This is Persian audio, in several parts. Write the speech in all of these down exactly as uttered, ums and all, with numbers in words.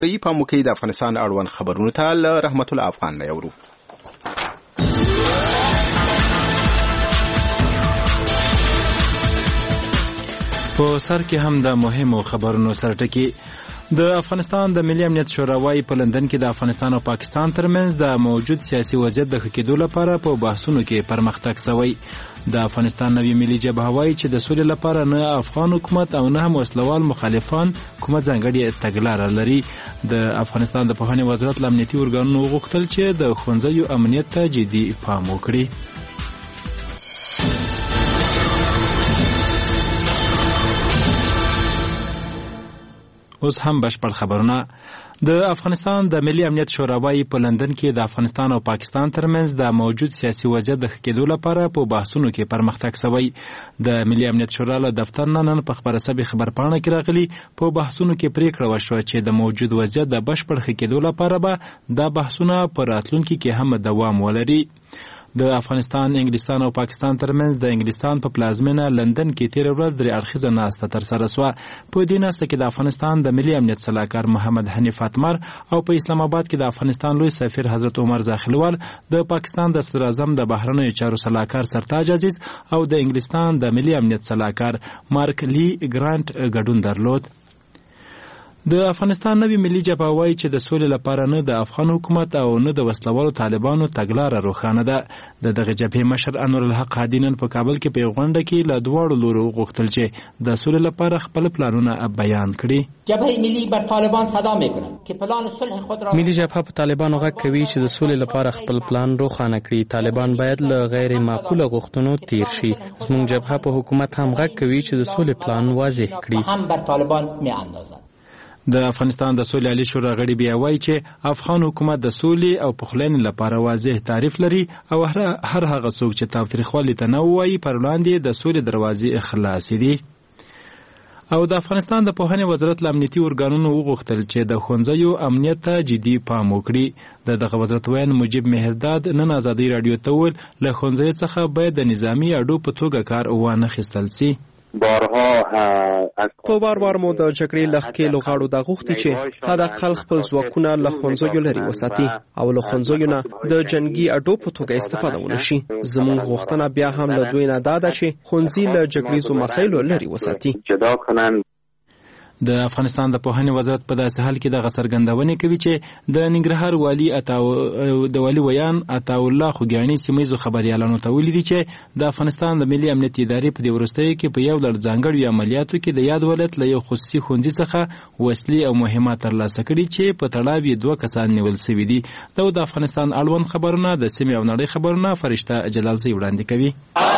په موکي د افغانستان اړوند خبرونو ته له رحمت الله افغان نه یورو. په سر کې هم د مهمو خبرونو سره ټکی. د افغانستان د ملي امنیت شورا وايي په لندن کې د افغانستان او پاکستان ترمنځ د موجود سیاسي وضعیت د ښه کېدو لپاره په بحثونو کې پرمختګ شوی. د افغانستان نوی ملي جبهه وايي چې د سولې لپاره نه افغان حکومت او نه هم وسلوال مخالفان کومه ځانګړې تګلاره لري. د افغانستان د پوهنې وزارت له امنیتي ارګانونو وغوښتل چې د ښوونځیو امنیت ته جدي پام وکړي. اوس هم بشپړ خبرونه. د افغانستان د ملي امنیت شورا وايي په لندن کې د افغانستان او پاکستان ترمنځ د موجود سیاسي وضعیت د ښه کېدو لپاره په بحثونو کې پرمختګ شوی. د ملي امنیت شورا له دفتر نه نن په خبره سبي خبرپاڼه کې راغلي په بحثونو کې پریکړه وشوه چې د موجود وضعیت د بشپړ ښه کېدو لپاره به دا بحثونه په راتلونکي کې هم دوام ولري. د افغانستان، انګلستان او پاکستان ترمنځ د انګلستان په پلازمینه لندن کې تیر ورځ درې اړخیزه ناسته ترسره شوه. په دې ناسته کې د افغانستان د ملي امنیت سلاکار محمد حنیف اتمر او په اسلام آباد کې د افغانستان لوی سفیر حضرت عمر زاخیلوال، د پاکستان د صدر اعظم د بهرنیو چارو سلاکار سرتاج عزیز او د انګلستان د ملي امنیت سلاکار مارک لی ګرانټ ګډون درلود. د افغانستان نوی ملي جبهه وايي چې د سولې لپاره نه د افغان حکومت او نه د وسلوالو طالبانو تګلاره روښانه ده. د دغه جبهې مشر انور الحق هادي نن په کابل کې په غونډه کې له دواړو لورو غوښتل چې د سولې لپاره خپل پلانونه بیان کړي. جبهه ملی بر طالبان صدا میکنه که پلان صلح خود را ملي جبهه په طالبانو غږ کوي چې د سولې لپاره خپل پلان روښانه کړي. طالبان باید له غیر معقوله غوښتنو تیر شي. زموږ جبهه په حکومت هم غږ کوي چې د سولې پلان واضح کړي. هم بر طالبان میاندازد. د افغانستان د سولې عالی شورا غړي بیا وایي چې افغان حکومت د سولې او پخلاینې لپاره واضح تعریف لري او هر هغه څوک چې تاوتریخوالي ته نه وایي پر وړاندې د سولې دروازې خلاصې دي. او د افغانستان د پوهنې وزارت له امنیتي ارګانونو وغوښتل چې د ښوونځیو امنیت ته جدي پام وکړي. د دغه وزارت ویان مجیب مهرداد نن ازادي راډیو ته وویل له ښوونځیو څخه باید د نظامي اډو په توګه کار وانخیستل سي. بارها په بار بار مو د جګړې لښکې لوغاړو د غوښتي چې حداقل خپل ځواکونه له ښوونځیو لرې وساتي او له ښوونځیو نه د جنګي اډو په توګه استفاده ونه شي. زموږ غوښتنه بیا هم له دوی نه دا ده چې ښوونځي له جګړیزو مسایلو لرې وساتي. جدا کنن. د افغانستان د پوهنې وزارت په داسې حال کې د څرګندونې کوي چې د ننګرهار والي عطا د والي ویان عطا الله خوګیاني سیمایي خبريالانو ته ویلي دي چې د افغانستان د ملي امنیت ادارې په دې وروستیو کې په یو لړ ځانګړو عملیاتو کې د یاد ولایت له یو خصوصي ښوونځي څخه وسلې او مهمات ترلاسه کړي چې په تړاو یې دوه کسان نیول شوي دي. دا د افغانستان اړوند خبرونه د سیمې او نړۍ خبرونه فرشته جلالزی وړاندې کوي.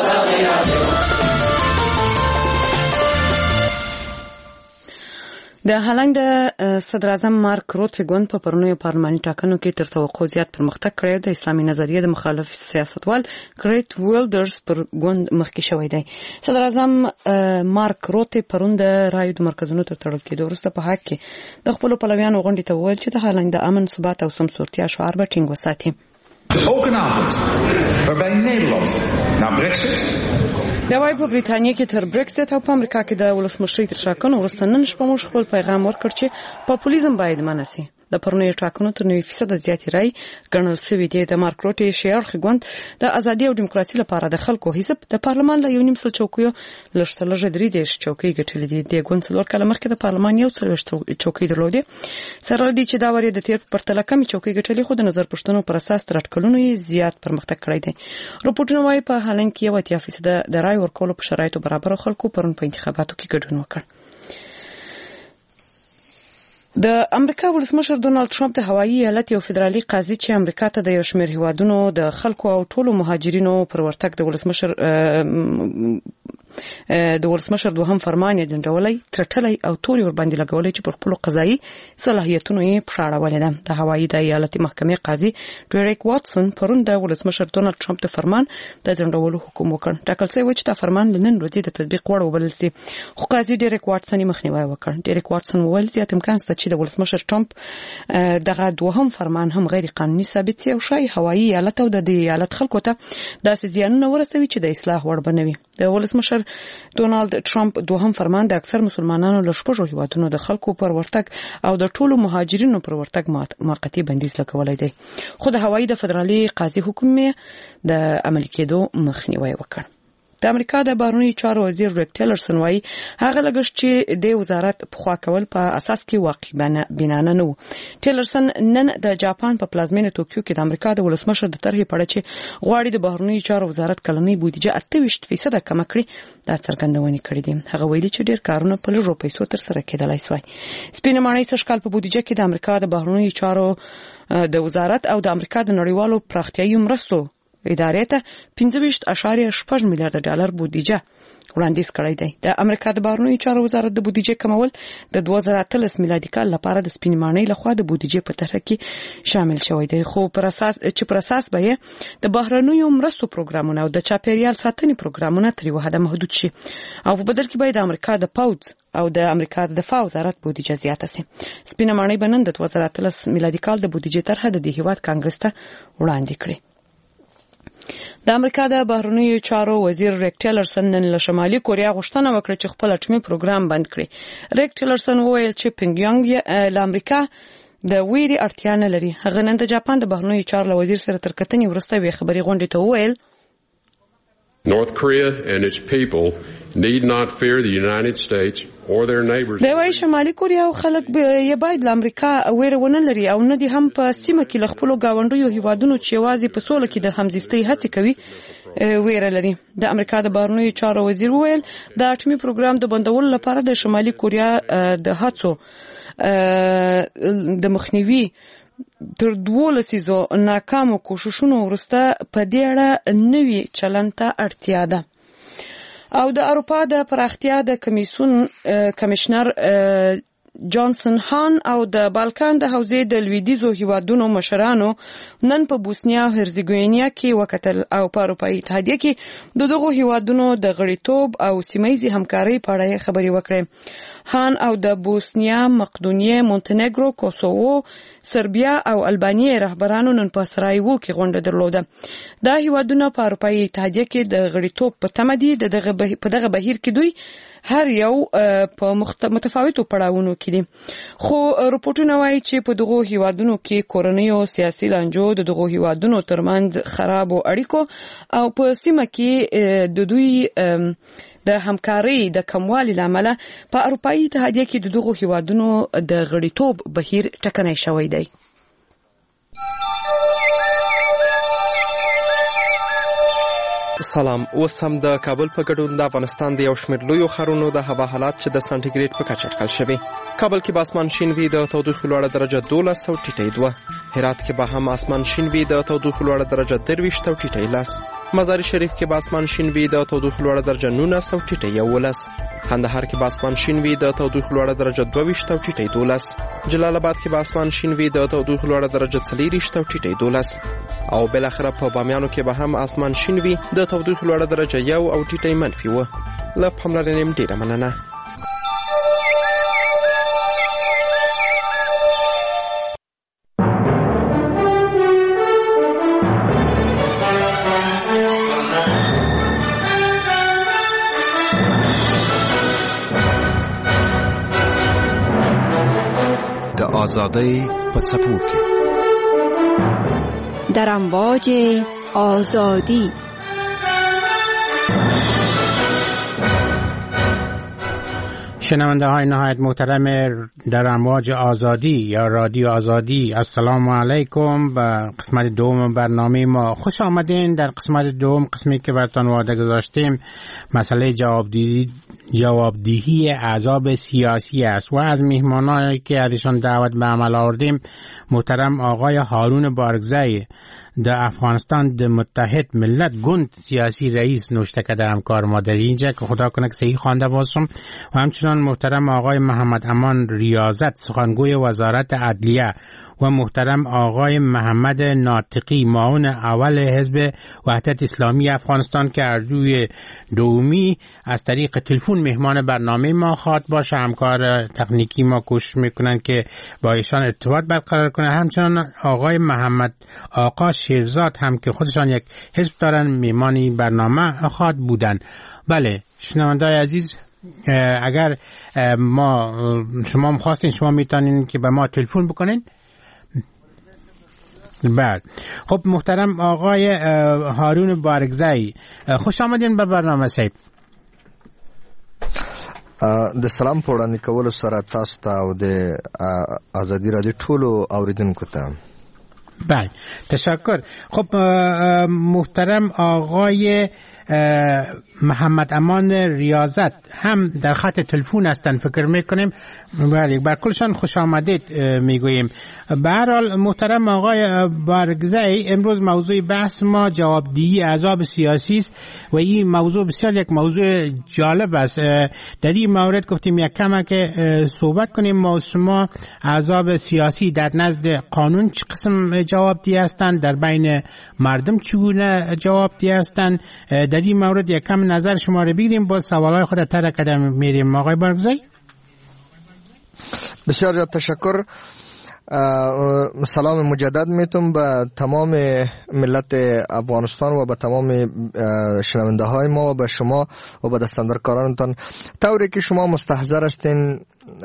د هالند د صدر اعظم مارک روته ګوند په پرونیو پارلماني ټاکنو کې تر توقع زیات پرمختګ کړی. د اسلامي نظریه د مخالف سیاستوال کریت ویلډرز پر ګوند مخکې شوی دی. صدر اعظم مارک روته پرون د رایو د مرکزونو تر تړل کېدو وروسته په حق کې د خپل پلویانو غونډې ته وویل چې د هالند د امن، ثبات او سمسورتیا شعار به ټینګ وساتي. Ook een avond waarbij Nederland na Brexit د وای په بریتانیا کې تر برکسټ او په امریکا کې د ولسمشرۍ تر ټاکنو وروسته نن شپه موږ خپل پیغام ورکړ چې پاپولیزم باید منع شي. د پرونیو ټاکنو تر نوي فیصد زیاتې رای ګڼل شوې دي. د مارک روټي شیار خګوند د ازادي او دیموکراسي لپاره د خلکو حزب د پارلمان له یو نیم سل چوکیو لږ لږ درې دیش چوکۍ ګټلې دي. د ګوند څلور کاله مخکې د پارلمان یو څلوېښت چوکۍ درلودې. سره دي چې دا وری د تیر په پرتله کمې چوکۍ ګټلې، خو د نظر پښتنو پر اساس تر اټکلونو یې زیات پرمختګ کړی دی. رپورټونه وايي په هالند کې یو اتیا فیصد د رای ورکولو په شرایطو برابر خلکو پرون په انتخاباتو کې ګډون وکړ. د امریکا ولسمشر ډونالد ټرمپ د هوایي ایالت یو فدرالي قاضي چې امریکا ته د یو شمېر هیوادونو د خلکو او ټولو مهاجرینو پر ورتګ د ولسمشر د ولسمشر دوهم فرمان یې ځنډولی، ترټلی او توري ور باندې لګولی چې پر خپلو قضایي صلاحیتونو یې پښاړولې ده. د هوایي د ایالتي محکمې قاضي ډیریک واټسون پرون د ولسمشر ډونالد ټرمپ د فرمان د ځنډولو حکم وکړ. ټاکل شوی و چې دا فرمان له نن ورځې د تطبیق وړ وبلل شي، خو قاضي ډیریک واټسون یې مخنیوی وکړ. ډیریک واټسون وویل زیات امکان شته چې د ولسمشر ټرمپ دغه دوهم فرمان هم غیر قانوني ثابت شي او شای هوایي ایالت او د ایالت خلکو ته داسې زیانونه ورسوي چې د اصلاح وړ بنوي. د ولسمشر صدر ډونالد ټرمپ دوهم فرمان د اکثر مسلمانانو له شپږو هیوادونو د خلکو پر ورتګ او د ټولو مهاجرینو پر ورتګ موقتی بندیز لګولای دی، خو د هوایي د فدرالي قاضي حکم د عملي کېدو مخنیوي وکړ. د امریکا د بهرنیو چارو وزیر ریک ټیلرسن وايي هغه لګښت چې د وزارت پخوا کول په اساس کې واقعي بینانه نه و. ټیلرسن نن د جاپان په پلازمینه توکیو کې د امریکا د ولسمشر د طرحې په اړه چې غواړي د بهرنیو چارو وزارت کلنۍ بودیجه اته ویشت فیصد کم کړي دا څرګندونه کړې ده. هغه ویلي چې ډیر کارونه په لږو پیسو تر سره کېدلای شوی. سپینه ماڼۍ سږ کال په بودیجه کې د امریکا د بهرنیو چارو د وزارت او د امریکا د نړیوالو پراختیایي مرستو ادارې ته پنځه ویشت اعشاریه شپږ میلیارډ ډالر بودیجه وړاندیز کړی دی. د امریکا د بهرنیو چارو وزارت د بودیجې کمول د دوه زره اتلس میلادي کال لپاره د سپینې ماڼۍ لخوا د بودیجې په طرح کې شامل شوی دی، خو پر اساس چې پر اساس به د بهرنیو مرستو پروګرامونه او د چاپیریال ساتنې پروګرامونه تر یو حده محدود شي او په بدل کې به د امریکا د پوځ او د امریکا د دفاع وزارت بودیجه زیاته شي. سپینه ماڼۍ به نن د دوه زره اتلس میلادي کال د بودیجې طرحه د دې هیواد کانګرس ته وړاندې کړي. د امریکا د بهرنیو چارو وزیر ریک ټیلرسن نن له شمالي کوریا غوښتنه وکړه چې خپل اټومي پروګرام بند کړي. ریک ټیلرسن وویل چې پینګیانګ له امریکا د ویري اړتیا نه لري. هغه نن د جاپان د بهرنیو چارو وزیر سره تر کتنې وروسته وی خبري غونډې ته وویل North Korea and its people need not fear the United States or their neighbors. د وای شمالي کوریا او خلک یې باید له امریکا ویره ونه لري او نه دي هم په سیمه کې له خپل گاونډیو هیوادونو چې یوازې په سوله کې د همزیستۍ هڅې کوي ویره لري. د امریکا د بهرنیو چارو وزیر وویل د اټومي پروګرام د بندولو لپاره د شمالي کوریا د هڅو د مخنیوي تر دوه لسیزو ناکامو کوششونو وروسته په دې اړه نوي چلند ته اړتیا ده. او د اروپا د پراختیا د کمیسیون کمشنر جانسن هان او د بالکان د حوزې د لویدیزو هیوادونو مشرانو نن په بوسنیا او هرزګوینیا کې وکتل او په اروپایي اتحادیه کې د دغو هیوادونو د غړیتوب او سیمایي همکارۍ په اړه خبرې وکړې. هان او د بوسنیا، مقدونیه، مونتنیګرو، کوسوو، سربیا او البانیه رهبرانو نن په سرایوو کې غونډه درلوده. دا هیوادونه په اروپایي اتحادیه کې د غړیتوب په تمه دي. دغه په دغه بهیر کې دوی هر یو په متفاوتو پړاوونو کې دي، خو رپورټونه وایي چې په دغو هیوادونو کې کورنۍ او سیاسي لانجو د دغو هیوادونو ترمنځ خرابو اړیکو او په سیمه کې د دوی د همکارۍ د کموالي لامل په اروپایي اتحادیه کې د دغو هیوادونو د غړیتوب بهیر ټکنی شوی دی. سلام، اوس هم د کابل په ګډون د افغانستان د یو شمېر لویو ښارونو د هوا حالات چې د سانټیګریډ په کچه اټکل شوي. کابل کې به اسمان شین وي، د تودوخې لوړه درجه دولس او ټیټۍ دوه. هرات کې به هم اسمان شین وي، د تودوخې لوړه درجه درویشت او ټیټۍ لس. مزار شریف کې به اسمان شین وي، د تودوخې لوړه درجه نولس او ټیټۍ یولس. کندهار کې به اسمان شین وي، د تودوخې لوړه درجه دوه ویشت او ټیټۍ دولس. جلال آباد کې به اسمان شین وي، د تودوخې لوړه درجه څلېرویشت او ټیټۍ دولس. او بالاخره په بامیانو کې به هم اسمان شین وي، د تودوخې لوړه درجه یو او ټیټۍ منفي وه. له پاملرنې ډېره مننه. د آزادۍ په څپو کې در امواج آزادی. شنونده های نهایت محترم در امواج آزادی یا رادیو آزادی، السلام علیکم. به قسمت دوم برنامه ما خوش آمدین. در قسمت دوم، قسمی که براتون وعده گذاشتیم، مسئله جوابدهی جوابدهی احزاب سیاسی است و از میهمانانی که ازشان دعوت به عمل آوردیم محترم آقای هارون بارگزی در افغانستان در متحد ملت گوند سیاسی رئیس نوشته در همکار ما در اینجا که خدا کنه که صحیح خوانده باشم، و همچنان محترم آقای محمد امان ریاضت سخنگوی وزارت عدلیه و محترم آقای محمد ناطقی معاون اول حزب وحدت اسلامی افغانستان که اردوی دومی از طریق تلفن مهمان برنامه ما خواهد باشه. همکار تکنیکی ما کوشش میکنن که با ایشان ارتباط برقرار کنه. همچنان آقای محمد آقا شیرزاد هم که خودشان یک حزب دارن مهمانی برنامه خواهد بودن. بله، شنوندای عزیز اگر ما شما هم خواستین شما میتونین که به ما تلفن بکنین. بله خب محترم آقای هارون بارگزایی خوش آمدین به برنامه صاحب. د سلام په وړاندې کولو سره تاسو ته او د ازادي رادیو ټولو اوریدونکو ته بله تشکر. خب محترم آقای محمد امان ریاضت هم در خط تلفن هستن فکر میکنیم. بله بر کلشان خوش آمدید میگوییم. به هر حال محترم آقای بارگزایی امروز موضوع بحث ما جوابدهی احزاب سیاسی است و این موضوع بسیار یک موضوع جالب است. در این مورد گفتیم یک کم که صحبت کنیم ما شما احزاب سیاسی در نزد قانون چه قسم جوابدهی هستند، در بین مردم چگونه جوابدهی هستند. در این مورد یک کم نظر شما رو بگیریم با سوالای خود تر قدم میریم. آقای بارگزایی بسیار زیاد تشکر. سلام مجدد میتونم به تمام ملت افغانستان و به تمام شنونده های ما و به شما و به دستاندرکارانتان. طوری که شما مستحضر هستین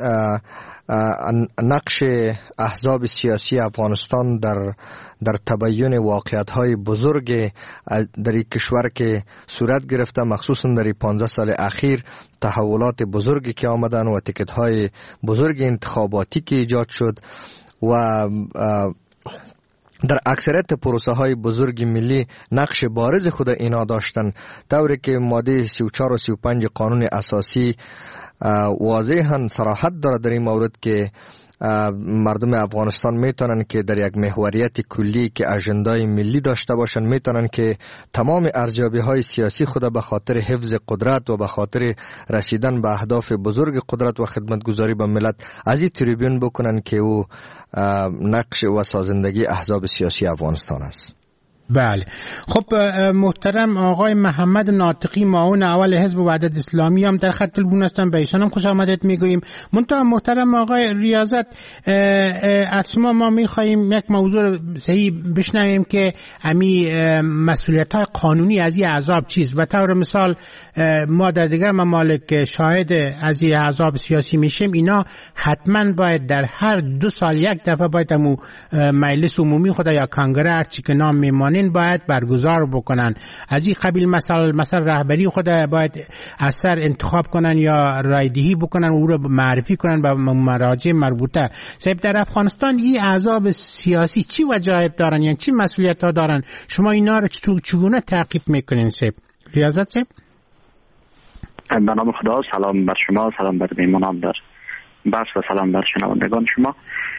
نقش احزاب سیاسی افغانستان در در تبیین واقعیت های بزرگ در این کشور که صورت گرفته، مخصوصا در پانزده سال اخیر تحولات بزرگی که آمدن و تیکت های بزرگ انتخاباتی که ایجاد شد و در اکثریت پروسه های بزرگ ملی نقش بارز خود اینا داشتن، طوری که ماده سی و چهار و سی و پنج قانون اساسی واضحاً صراحت داره در این مورد که مردم افغانستان میتونن که در یک محوریت کلی که اجندای ملی داشته باشن، میتونن که تمام ارزیابی های سیاسی خود به خاطر حفظ قدرت و به خاطر رسیدن به اهداف بزرگ قدرت و خدمتگزاری به ملت از این تریبیون بکنن که او نقش و سازندگی احزاب سیاسی افغانستان است. بله خب محترم آقای محمد ناطقی معاون اول حزب وحدت اسلامی هم در خط تلفن هستن، به ایشان هم خوش آمدید میگوییم. منتها محترم آقای ریاضت از شما ما میخواییم یک موضوع صحیح بشنویم که امی مسئولیت های قانونی از این احزاب چیست. به طور مثال ما در دیگر ممالک شاهد از این احزاب سیاسی میشیم، اینا حتما باید در هر دو سال یک دفعه باید امو مجلس عمومی خود یا کنگره هرچی که نام میمانه باید برگزار بکنن. از این قبیل مثلا مثلا رهبری خود باید از سر انتخاب کنن یا رایدهی بکنن و او رو معرفی کنن به مراجع مربوطه. صاحب در افغانستان این احزاب سیاسی چی وجایب دارن، یعنی چی مسئولیت ها دارن؟ شما اینا رو چگونه تعقیب میکنین صاحب؟ ریاضت صاحب به نام خدا. سلام بر شما، سلام بر میمانان در بس و سلام بر شنوندگان شما.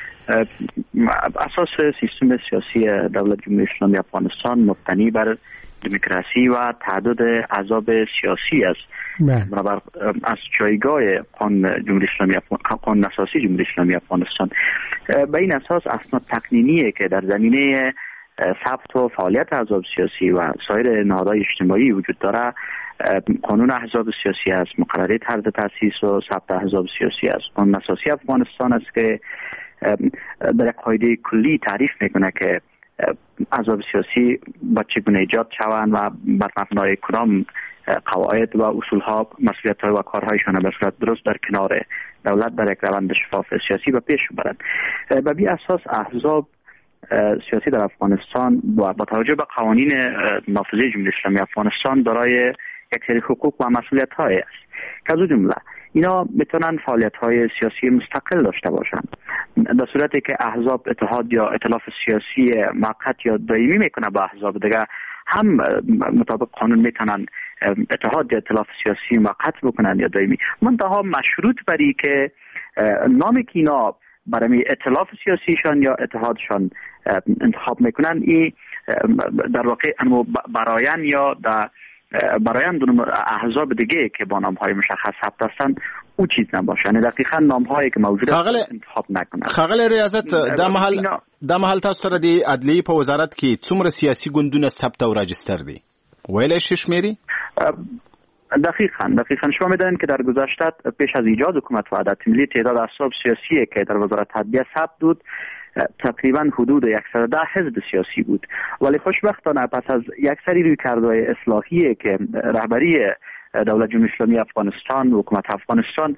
اساس سیستم سیاسی دولت جمهوری اسلامی افغانستان مبتنی بر دموکراسی و تعدد احزاب سیاسی است. برابر از جایگاه قانون جمهوری اسلامی قانون اساسی جمهوری اسلامی افغانستان به این اساس اسناد تقنینی که در زمینه ثبت و فعالیت احزاب سیاسی و سایر نهادهای اجتماعی وجود داره قانون احزاب سیاسی است، مقرره طرز تاسیس و ثبت احزاب سیاسی است. قانون اساسی افغانستان است که در یک قاعده کلی تعریف میکنه که احزاب سیاسی با چگونه ایجاد شوند و بر مبنای کدام قواعد و اصولها مسئولیت‌ها و کارهایشان به صورت درست در کنار دولت در یک روند شفاف سیاسی به پیش برند. به بی اساس احزاب سیاسی در افغانستان با توجه به قوانین نافذه جمهوری اسلامی افغانستان دارای یک سری حقوق و مسئولیت‌های است که از جمله اینا میتونن فعالیت‌های سیاسی مستقل داشته باشند. در صورتی که احزاب اتحاد یا ائتلاف سیاسی موقت یا دائمی میکنه با احزاب دیگه، هم مطابق قانون میتونن اتحاد یا ائتلاف سیاسی موقت بکنن یا دائمی، منتها مشروط بری که نامی که اینا برای ائتلاف سیاسیشان یا اتحادشان انتخاب میکنن ای در واقع برایان یا در برایند احزاب دیگه که با نام‌های مشخص ثبت هستن او چیز نباشه، یعنی دقیقاً نام‌هایی که موجود است انتخاب نکنن. خاغلی ریاضت د محل د محل تاسو سره دی عدلیې په وزارت کې څومره سیاسي ګوندونه ثبت او راجستر دي ویلای شي شمیري؟ دقیقاً دقیقاً شما می‌دانید که در گذشته پیش از ایجاد حکومت وحدت ملی تعداد احزاب سیاسی که در وزارت تدبیر ثبت بود تقریبا حدود صد و ده حزب سیاسی بود، ولی خوشبختانه پس از یک سری رویکردهای اصلاحی که رهبری دولت جمهوری اسلامی افغانستان و حکومت افغانستان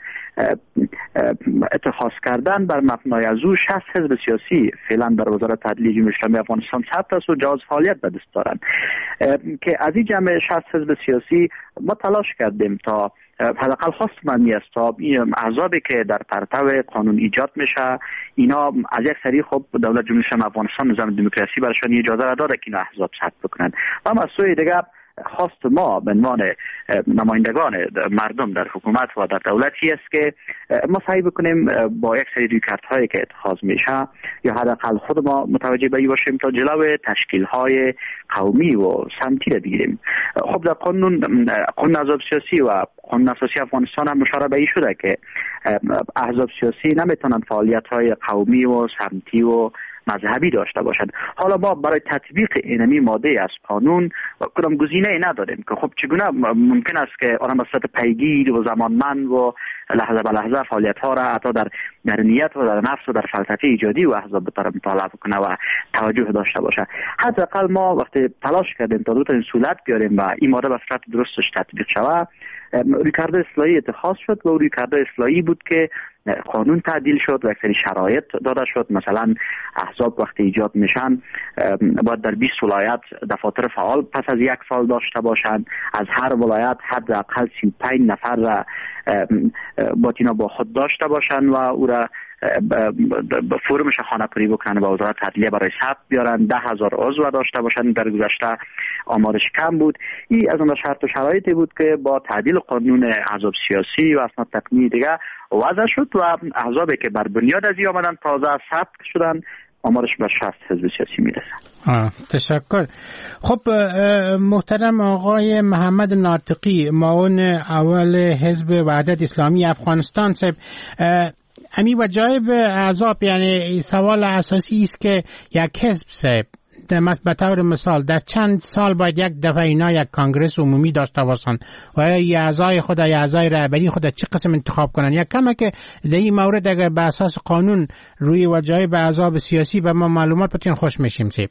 اتخاذ کردن بر مبنای از او شصت حزب سیاسی فعلا در وزارت عدلیه جمهوری اسلامی افغانستان ثبت است و جواز فعالیت به دست دارند که از این جمع شصت حزب سیاسی ما تلاش کردیم تا حداقل خواست من است تا این احزابی که در پرتو قانون ایجاد میشه اینا از یک سری خب دولت جمهوری اسلامی افغانستان نظام دموکراسی برشان اجازه را داده که اینا احزاب ثبت بکنند و از سوی دیگر خواست ما به عنوان نمایندگان مردم در حکومت و در دولتی است که ما سعی بکنیم با یک سری رویکردهایی که اتخاذ میشه یا حداقل خود ما متوجه به این باشیم تا جلوی تشکیل‌های قومی و سمتی را بگیریم. خب در قانون قانون احزاب سیاسی و قانون اساسی افغانستان هم مشاره به این شده که احزاب سیاسی نمیتونن فعالیت‌های قومی و سمتی و مذهبی داشته باشد. حالا ما برای تطبیق اینمی ماده از قانون کدام گزینه ای نداریم که خب چگونه ممکن است که آن به صورت پیگیر و زمانمند و لحظه به لحظه فعالیت ها را حتی در در نیت و در نفس و در فلسفه ایجادی و احزاب به طرف مطالعه کنه و توجه داشته باشه. حداقل ما وقتی تلاش کردیم تا دو تا این صورت بیاریم و این ماده به صورت درستش تطبیق شود، رویکرد اصلاحی اتخاذ شد و رویکرد اصلاحی بود که قانون تعدیل شد و یک سری شرایط داده شد. مثلا احزاب وقتی ایجاد میشن باید در بیست ولایت دفاتر فعال پس از یک سال داشته باشند. از هر ولایت حداقل سی و پنج نفر را باتینا با خود داشته باشند و او را به فرمش خانه‌پوری بکنن و وزارت عدلیه برای ثبت بیارن. ده هزار عضو داشته باشن. در گذشته آمارش کم بود. این از اون شرط و شرایطی بود که با تعدیل قانون احزاب سیاسی و اسناد تقنینی دیگه وضع شد و احزابی که بر بنیاد از این آمدن تازه ثبت شدن آمارش به شصت حزب سیاسی میرسه. تشکر. خب محترم آقای محمد ناطقی، معاون اول حزب وحدت اسلامی افغانستان صاحب، امی وجایب احزاب، یعنی سوال اساسی است که یک حزب صاحب به طور مثال در چند سال باید یک دفعه اینا یک کانگرس عمومی داشته باشن و یا اعضای خود یا اعضای رهبری خود چه قسم انتخاب کنن؟ یک کمه که در این مورد اگر به اساس قانون روی وجایب احزاب سیاسی به ما معلومات بتین خوش میشیم. سیب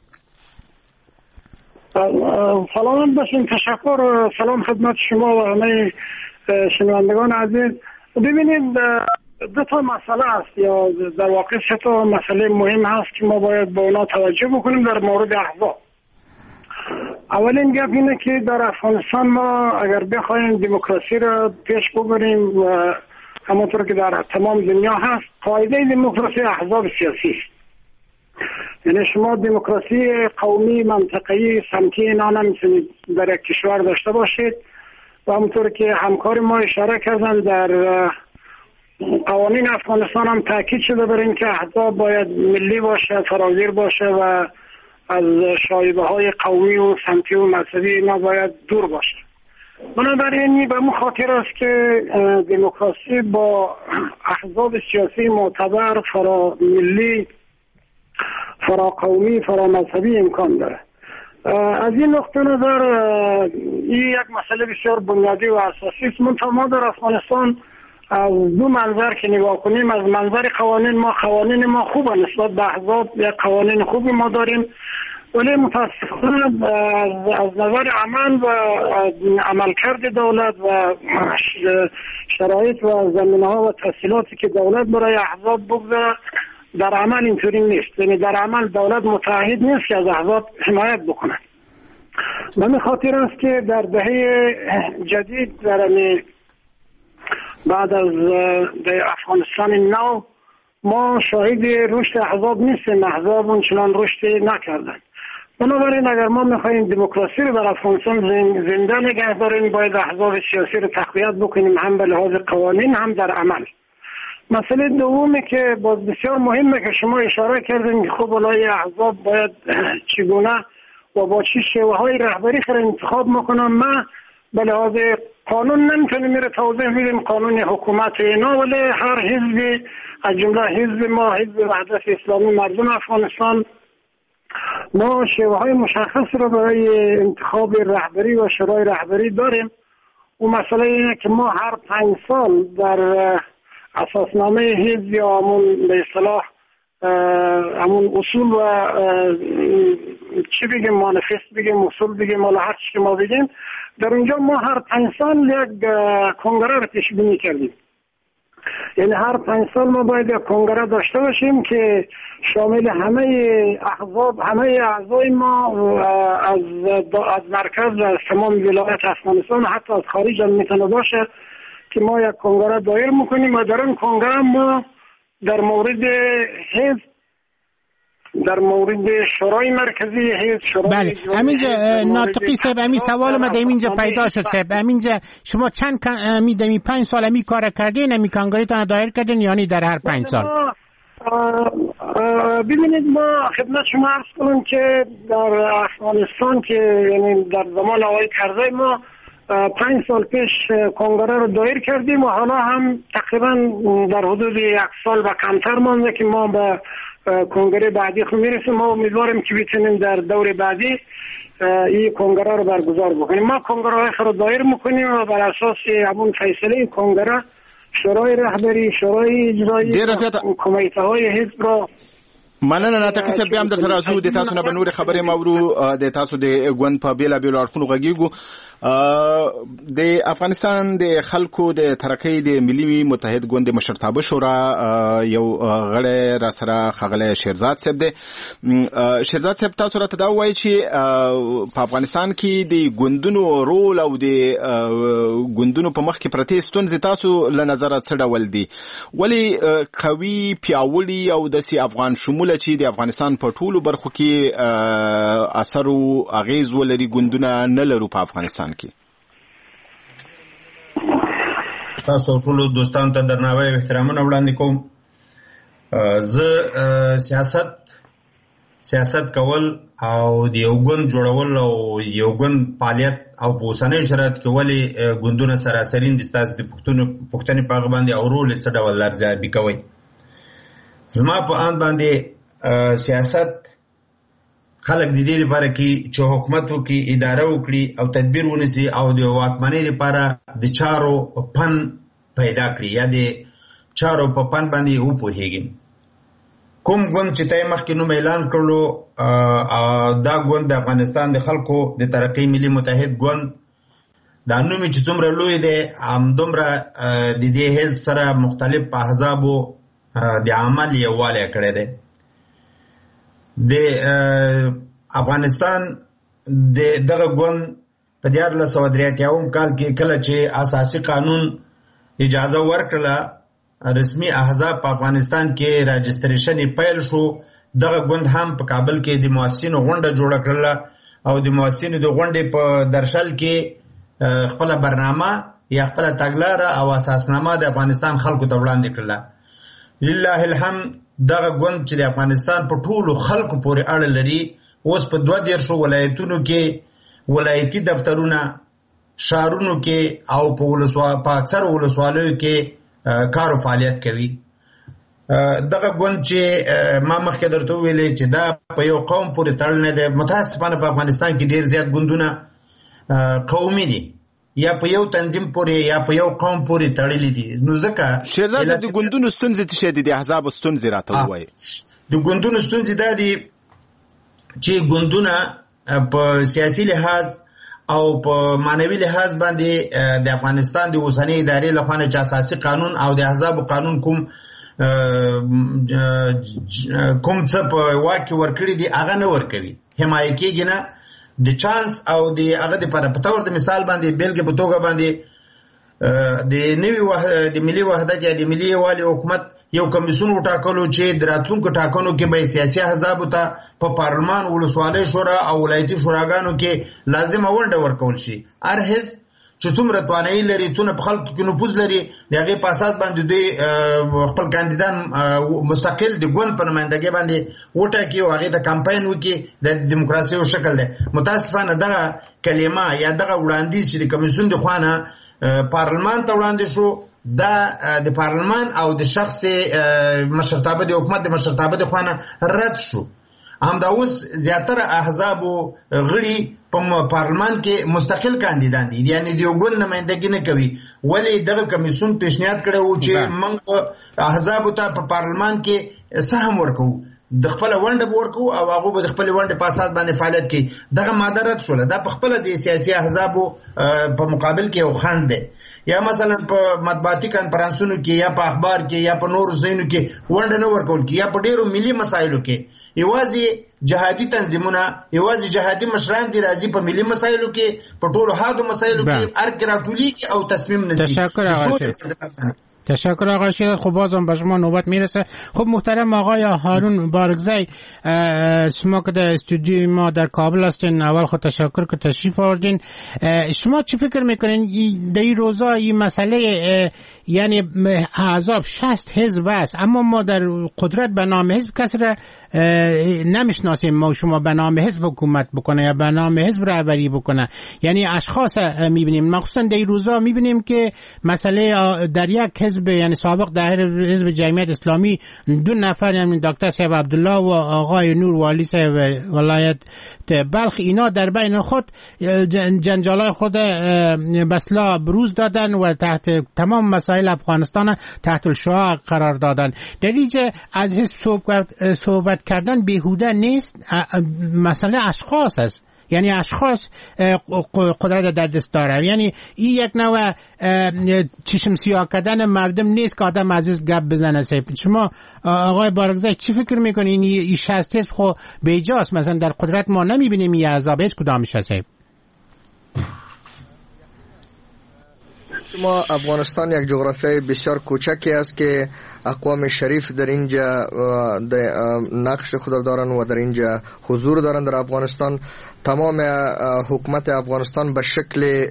سلام باشین. تشکر. سلام خدمت شما و همه شنوندگان عزیز. ببینید دو تا مسئله است یا در واقع سه تا مسئله مهم هست که ما باید به اونا توجه بکنیم در مورد احزاب. اولین گپ اینه که در افغانستان ما اگر بخوایم دموکراسی را پیش ببریم و همونطور که در تمام دنیا هست، قاعده دموکراسی احزاب سیاسی است. یعنی شما دموکراسی قومی، منطقه‌ای، سمتی اینا نمیتونید در یک کشور داشته باشید و همونطور که همکار ما اشاره کردن در قوانین افغانستان هم تاکید شده بر این که احزاب باید ملی باشه، فراگیر باشه و از شایبه های قومی و سمتی و مذهبی اینا باید دور باشه. بنابراین به مو خاطر است که دموکراسی با احزاب سیاسی معتبر، فرا ملی، فرا قومی، فرا مذهبی امکان داره. از این نقطه نظر این یک مسئله بسیار بنیادی و اساسی است. منتها ما در افغانستان از دو منظر که نگاه کنیم، از منظر قوانین ما قوانین ما خوبه، نسبت به احزاب یک قوانین خوبی ما داریم، ولی متاسفانه از نظر عمل و عملکرد دولت و شرایط و زمینه‌ها و تسهیلاتی که دولت برای احزاب بگذاره در عمل اینطوری نیست. یعنی در عمل دولت متعهد نیست که از احزاب حمایت بکنه. به این خاطر است که در دهه جدید در بعد از در افغانستان نو ما شاهد رشد احزاب نیستیم. احزاب اونچنان رشد نکردن. بنابراین اگر ما میخواییم دموکراسی رو در افغانستان زنده نگه داریم، باید احزاب سیاسی رو تقویت بکنیم، هم به لحاظ قوانین هم در عمل. مسئله دومی که باز بسیار مهمه که شما اشاره کردین که خب ولای احزاب باید چگونه و با چه شیوه‌های رهبری خود انتخاب میکنن. ما به لحاظ قانون نمیتونیم میره توضیح میدیم قانون حکومت اینا، ولی هر حزبی از جمله حزب ما، حزب وحدت اسلامی مردم افغانستان، ما شیوه های مشخص رو برای انتخاب رهبری و شورای رهبری داریم. و مسئله اینه که ما هر پنج سال در اساسنامه حزب یا همون به اصطلاح همون اصول و چی بگیم، مانیفست بگیم، اصول بگیم، حالا هر چی که ما بگیم، در اونجا ما هر پنج سال یک کنگره رو پیش بینی کردیم. یعنی هر پنج سال ما باید یک کنگره داشته باشیم که شامل همه احزاب، همه اعضای ما از از مرکز و از تمام ولایت افغانستان، حتی از خارج هم میتونه باشه که ما یک کنگره دایر میکنیم و در اون کنگره ما در مورد حزب، در مورد شورای مرکزی حزب، شورای بله همینجا ناطقی صاحب همین سوال ما اینجا پیدا شد صاحب. همینجا شما چند می دمی پنج سال می کار کردین، می کنگرهتان دایر کردین یعنی در هر پنج سال؟ ببینید ما خدمت شما عرض کنم که در افغانستان که یعنی در زمان آقای کرزی ما پنج سال پیش کنگره رو دایر کردیم و حالا هم تقریبا در حدود یک سال و کمتر مانده که ما به کنگره بعدی خود میرسیم. ما امیدواریم که بتونیم در دور بعدی این کنگره رو برگزار بکنیم. ما کنگره های خود دایر میکنیم و بر اساس همون فیصله این کنگره شورای رهبری، شورای اجرایی، کمیته های حزب را مننه. ناطقي صاحب بیا هم درته راځو د تاسو نه به نورې خبرې مورو د تاسو د ګوند په بېلابېلو اړخونو غږیږو. د افغانستان د خلکو د ترقۍ د ملي متحد ګوند مشرتابه شورا یو غړی را سره ښاغلی شیرزاد صاحب دی. شیرزاد صاحب تاسو راته دا ووایئ چې په افغانستان کې د ګوندونو رول او د ګوندونو په مخ کې پرتې ستونزې تاسو له نظره څه ډول دي؟ ولې قوي پیاوړي او داسې افغان شموله چې د افغانستان په ټولو برخو کې اثر او اغیز ولري ګوندونه نه لرو په افغانستان کې؟ تاسو ټول دوستانو ته درناوی او احترامونه وړاندې کوم. زه سیاست سیاست کول او د یو ګوند جوړول او یو ګوند فعالیت او په اوسنیو شرایطو کې ولې ګوندونه سراسرین دي ستاسو د پوښتنې په هغه باندې او رول څه ډول ارزیابي کوئ؟ زما په اند باندې سیاست خلق د دې لپاره کې چې حکومت وکړي، اداره وکړي او تدبیر ونیسي او د واکمنۍ لپاره د چارو پن پیدا کړي یا د چارو په پن باندې وپوهېږي. کوم ګوند چې ته مخکې نوم اعلان کړلو دا ګوند د افغانستان د خلکو د ترقۍ ملي متحد ګوند، دا نوم چې څومره لوی دی همدومره د دې حزب سره مختلف احزابو د عمل یووالی کړی دی. د افغانستان د دغه ګوند په دیارلس سوه درې اتیاوم کال کې کله چې اساسي قانون اجازه ورکړله رسمي احزاب په افغانستان کې راجستریشن پیل شو، دغه ګوند هم په کابل کې د مؤسسینو غونډه جوړه کړله او د مؤسسینو د غونډې په درشل کې خپله برنامه یا خپله تګلاره او اساسنامه د افغانستان خلکو ته وړاندې کړله. لله الحمد دغه ګوند چې د افغانستان په ټولو خلکو پورې اړه لري، اوس په دوه دیرشو ولایتونو کې ولایتي دفترونه، ښارونو کې او په اکثر ولسوالیو کې کار او فعالیت کوي. دغه ګوند چې ما مخکې درته وویلې چې دا په یو قوم پورې تړلی دی، متاسفانه په افغانستان کې ډېر زیات ګوندونه قومي دي یا په یو تنظیم پورې یا په یو قوم پورې تړلي دي. نو ځکه شیرزاد صاحب د ګوندونو ستونزې څه شی دي؟ د احزابو ستونزې راته ووایئ. د ګوندونو ستونزې دا دي چې ګوندونه په سیاسي لحاظ او په معنوي لحاظ باندې د افغانستان د اوسنۍ ادارې لخوا نه چې اساسي قانون او د احزابو قانون کوم کوم څه په واک کې ورکړي دي هغه نه ورکوي، حمایه کېږي نه. د چانس او د هغه دپاره په طور د مثال باندې بېلګې په توګه باندې د نوي د ملي وحدت یا د ملي یووالي حکومت یو کمیسیون وټاکلو چې د راتلونکو ټاکنو کې به سیاسي احزابو ته په پارلمان، ولسوالۍ شورا او ولایتي شوراګانو کې لازمه ونډه ورکول شي. هر حزب چې څومره توانایي لري، څونه په خلکو کې نفوذ لري، د هغې په اساس باندې دوی خپل کاندیدان مستقل د ګوند په نمایندګۍ باندې وټاکي او هغې ته کمپاین وکړي. د دیموکراسۍ یو شکل دی. متاسفانه دغه کلمه یا دغه وړاندیز چې د کمیسیون د خوا نه پارلمان ته وړاندې شو، دا د پارلمان او د شخص مشرتابه د حکومت د مشرتابه د خوا نه رد شو. همدا اوس زیاتره احزابو غړي په پارلمان کې مستقل کاندیدان دي، یعنی د یو ګوند نمایندګي نه کوي. ولې دغه کمیسیون پیشنهاد کړی و چې موږ احزابو ته په پارلمان کې سهم ورکوو. د خپل ونډه ورکو او هغه به د خپل ونډه په اساس باندې فعالیت کوي. دغه ماده رد شوله. دا په خپل د سیاسي احزابو په مقابل کې یو خنډ دی. یا مثلا په مطبوعاتي کانفرنسونو کې یا په اخبار کې یا په نور ځایونو کې ونډه نه ورکول کې یا په ډیرو ملي مسایلو کې یوازې جهادي تنظیمونه یوازې جهادي مشران دي راځي په ملي مسایلو کې په ټولو حادو مسایلو کې ارګ راټولیږي او تصمیم نشي. تشکر آقا تشکر آقای شیرات. خب بازم به شما نوبت میرسه. خب محترم آقای هارون بارگزی، شما که در استودیوی ما در کابل هستین، اول خود تشکر که تشریف آوردین. شما چی فکر میکنین در این روزا این مسئله یعنی احزاب شصت حزب است اما ما در قدرت به نام حزب کسی را نمیشناسیم ما شما به نام حزب حکومت بکنه یا به نام حزب رهبری بکنه، یعنی اشخاص میبینیم. مخصوصا در این روزا میبینیم که مسئله در یک حزب یعنی سابق در حزب جمعیت اسلامی دو نفر یعنی دکتر صاحب عبدالله و آقای نور والی صاحب ولایت بلخ اینا در بین خود جنجالای خود بسلا بروز دادن و تحت تمام مسائل افغانستان تحت الشعاع قرار دادن. در اینجا از حزب صحبت, صحبت کردن بیهوده نیست، مسئله اشخاص است. یعنی اشخاص قدرت در دست داره. یعنی این یک نوع چشم سیاه کردن مردم نیست که آدم عزیز گپ بزنه. شما آقای بارگزی چی فکر میکنین؟ این شصت حزب خو بیجاست، مثلا در قدرت ما نمیبینیم این احزاب هیچ کدامش هست. ما افغانستان یک جغرافیای بسیار کوچکی است که اقوام شریف در اینجا نقش خود دارن و در اینجا حضور دارن در افغانستان. تمام حکومت افغانستان به شکل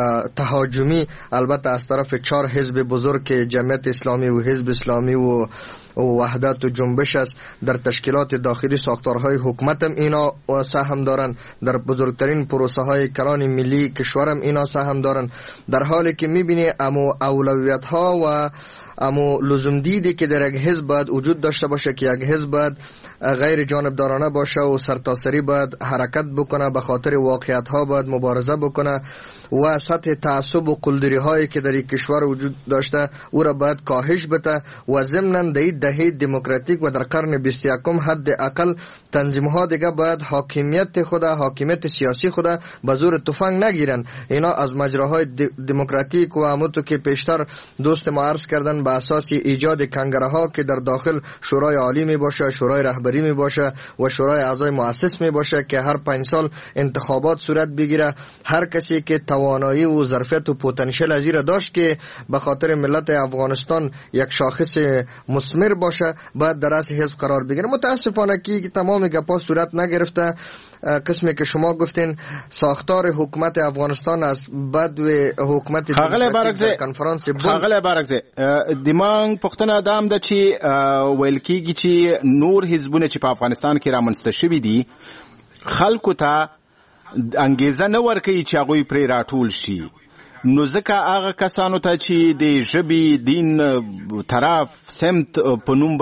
تهاجمی البته از طرف چهار حزب بزرگ که جمعیت اسلامی و حزب اسلامی و وحدت و جنبش است در تشکیلات داخلی ساختارهای حکومت هم اینا سهم دارن، در بزرگترین پروسه های کلان ملی کشورم اینا سهم دارن، در حالی که میبینی امو اولویت ها و امو لزوم دیدی که در یک حزب باید وجود داشته باشه که یک حزب باید غیر جانبدارانه باشه و سرتاسری باید حرکت بکنه، به خاطر واقعیت ها باید مبارزه بکنه و سطح تعصب و قلدری هایی که در این کشور وجود داشته او را باید کاهش بده و ضمناً در این دهه دموکراتیک و در قرن بیست و یکم حد اقل تنظیم ها دیگه باید حاکمیت خود حاکمیت سیاسی خود به زور تفنگ نگیرن. اینا از مجراهای دموکراتیک و همونطور که پیشتر دوست ما عرض کردن به اساس ایجاد کنگره ها که در داخل شورای عالی می باشه، شورای رهبری می باشه و شورای اعضای مؤسس می باشه که هر پنج سال انتخابات صورت بگیره. هر کسی که توانایی و ظرفیت و پتانسیل از این داشت که به خاطر ملت افغانستان یک شاخص مثمر باشه باید در رأس حزب قرار بگیره. متاسفانه که تمام گپا صورت نگرفته. قسمی که شما گفتین ساختار حکومت افغانستان از بد و حکومت خاغله بارگزه کنفرانس خاغله بارگزه دماغ پختنه دام د چی ویل کیږي چې نور حزبونه چې په افغانستان کې رامنځته شوي دي خلکو ته انګیزه نه ورکوي چې هغوی پرې راټول شي. نو ځکه هغه کسانو ته چې د ژبې دین طرف سمت په نوم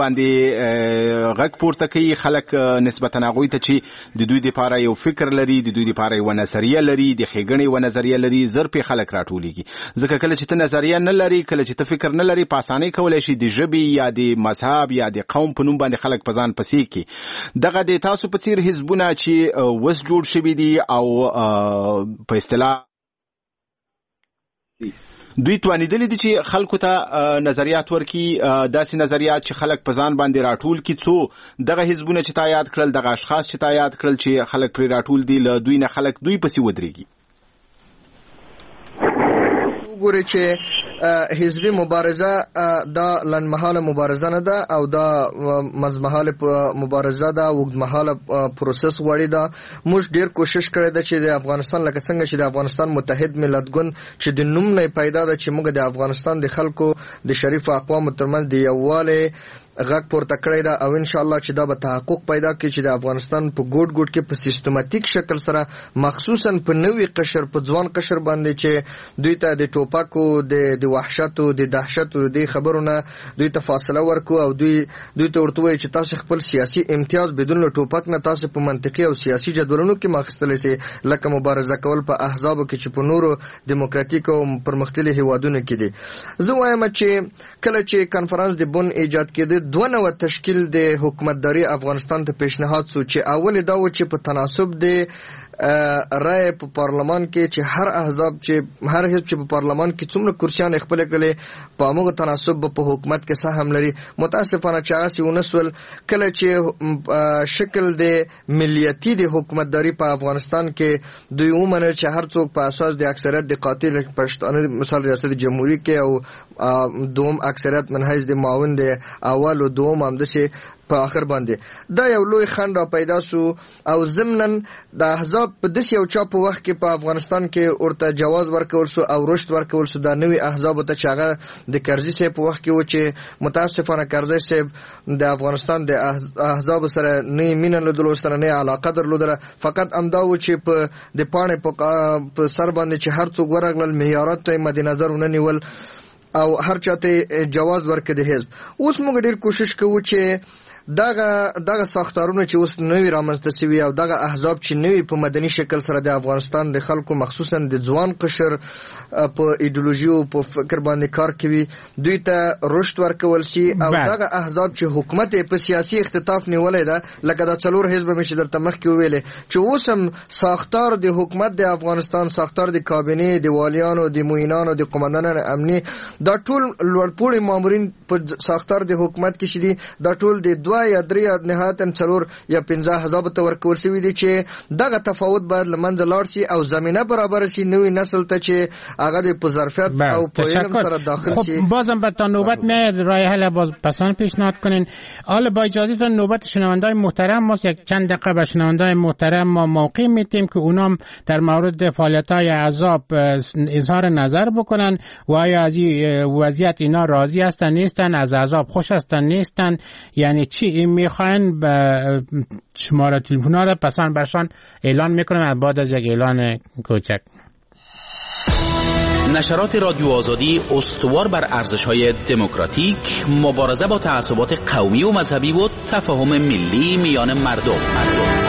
باندې غږ پورته کوي، خلک نسبتا هغوی ته چې د دوی دپاره یو فکر لري، د دوی دپاره یوه نظریه لري، د ښېګڼې یوه نظریه لري، زر پې خلک راټولېږي. ځکه کله چې ته نظریه نه لري، کله چې ته فکر نه لري، په اسانۍ کولی شي د ژبې یا د مذهب یا د قوم په نوم باندې خلک په ځان پسې کړي. دغه د تاسو په څیر حزبونه چې اوس جوړ شوي دي او په اصطلاح دوی توانیدلی دي چې خلکو ته نظریات ورکي، داسې نظریات چې خلک په ځان باندې راټول کړي. څو دغه حزبونه چې تا یاد کړل، دغه اشخاص چې تا یاد کړل چې خلک پرې راټول دي، له دوی نه خلک دوی پسې ودرېږي. وګورئ چې حزبي مبارزه دا لنډمهاله مبارزه نه ده او دا مزمهاله مبارزه ده، اوږدمهاله پروسس غواړي. ده موږ ډیر کوشش کړی ده چې د افغانستان لکه څنګه چې د افغانستان متحد ملت ګوند چې د نوم نه پیدا ده چې موږ د افغانستان د خلکو د شریف اقوامو ترمنځ د یووالي غږ پورته کړی ده او ان شاء الله چې دا به تحقق پیدا کړي چې د افغانستان په ګوټ ګوټ کې په سیستماتیک شکل سره مخصوصا په نوې قشر په ځوان قشر باندې چې دوی ته د ټوپکو د د وحشتو د دهشتو د خبرونه دوی ته فاصله ورکو او دوی دوی ته ورته وایي چې تاسو خپل سیاسي امتیاز بدون له ټوپک نه تاسو په منطقي او سیاسي جدولونو کې ماخستلی سي، لکه مبارزه کول په احزابو کې چې په نورو دیموکراتیک او پرمختللي هیوادونو کې دي. زه وایم چې کله چې کنفرانس د بون ایجاد کېده دوه نوع تشکیل د حکومتداري افغانستان ته پیشنهاد سو چې اول دا و چې په تناسب د رای په پارلمان کې چې هر احزاب چې هر حزب چې په پارلمان کې څومره کرسیان خپل کړي په موږ تناسب په حکومت کې سهم لري. متاسفانه چې هغه ونسول کله چې شکل د ملیتي د حکومتداري په افغانستان کې دوی ومنل چې هر څوک په اساس د اکثریت د قاتل پښتانه مثال ریاست جمهوریت کې او دوم اکثریت منهج د معاون د اول او دوم هم د شي په اخر باندې دا یو لوی خنډ را پیدا سو او ضمنن د احزاب په داسې یو چا په وخت کې په افغانستان کې ورته جواز ورکول سو او رشد ورکول سو د نوي احزاب ته چې هغه د کرزي صاحب په وخت کې و چې متاسفانه کرزي صاحب د افغانستان د احزاب سره نه مینه لرلو سره نه علاقه درلودله فقط امدا و چې په د پانه په سر باندې چې هر څوک ورغلل معیارات ته مد نظر ونیول او هر چاته جواز ورکړي د حزب. اوس موږ ډیر کوشش کوو چې دغه دغه ساختارونه چې اوس نوی رامنځته شوي او دغه احزاب چې نوی په مدني شکل سره د افغانستان د خلکو مخصوصا د ځوان قشر په ایدئولوژي او په فکر باندې کار کوي دوی ته رشد ورکول شي او دغه احزاب چې حکومت په سیاسي اختطاف نیولې ده لکه د څلور حزب مشه درته مخکې ویلې چې اوس هم ساختار د حکومت د افغانستان ساختار د کابینه د والیانو د موینانو د قومندانانو امني دا ټول لوړپوړي مامورین په ساختار د حکومت کې شدي دا ټول د یا درې نهایتاً څلور یا پنځه حزب ته ورکول شوی دي چې دغه تفاوت باید لمنځه لاړ شي او زمينه برابر شي نوې نسل ته چې هغه د په ظرفیت او په علم سره داخل شي. خب بازم بر تا نوبت میاد راه حل باز پسان پیشنهاد کنین. حالا با اجازهتون نوبت شنوندای محترم ماست یک چند دقیقه به شنوندای محترم ما موقع میتیم که اونام در مورد فعالیت‌های احزاب اظهار نظر بکنن و آیا از این وضعیت اینا راضی هستن نیستن از احزاب خوش هستن نیستن یعنی چی این میخواین به شماره تلفن‌ها را پسان برشان اعلان میکنم بعد از یک اعلان کوچک. نشرات رادیو آزادی استوار بر ارزش‌های دموکراتیک، مبارزه با تعصبات قومی و مذهبی و تفاهم ملی میان مردم. مردم.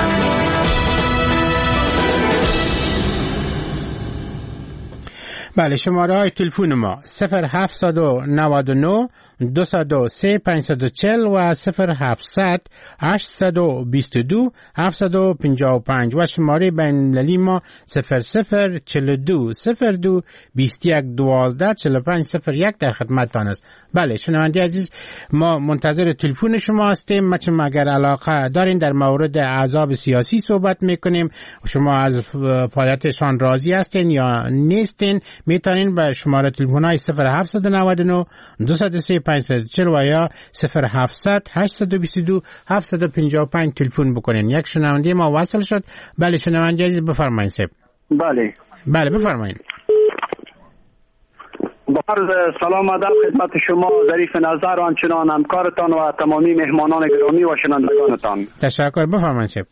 بله شماره های تلفن ما صفر هفتصد و نود و نه دویست و سه پانصد و چهل و صفر هفتصد هشتصد و بیست و دو هفتصد و پنجاه و پنج و شماره بین‌المللی ما صفر صفر چهل و دو صفر دو بیست و یک دوازده چهل و پنج صفر یک در خدمتتان است. بله شنونده عزیز ما منتظر تلفن شما هستیم. ما اگر علاقه دارین در مورد احزاب سیاسی صحبت میکنیم شما از فعالیتشان راضی هستین یا نیستین میتونین به شماره تلفن های صفر هفتصد و نود و نه دویست و سه پانصد و چهل و یا صفر هفتصد هشتصد و بیست و دو هفتصد و پنجاه و پنج تلفن بکنین. یک شنونده ما وصل شد. بله شنونده عزیز بفرمایید صاحب. بله بله بفرمایید. با عرض سلام ادب خدمت شما ظریف نظر آنچنان همکارتان و تمامی مهمانان گرامی و شنوندگانتان. تشکر بفرمایید صاحب.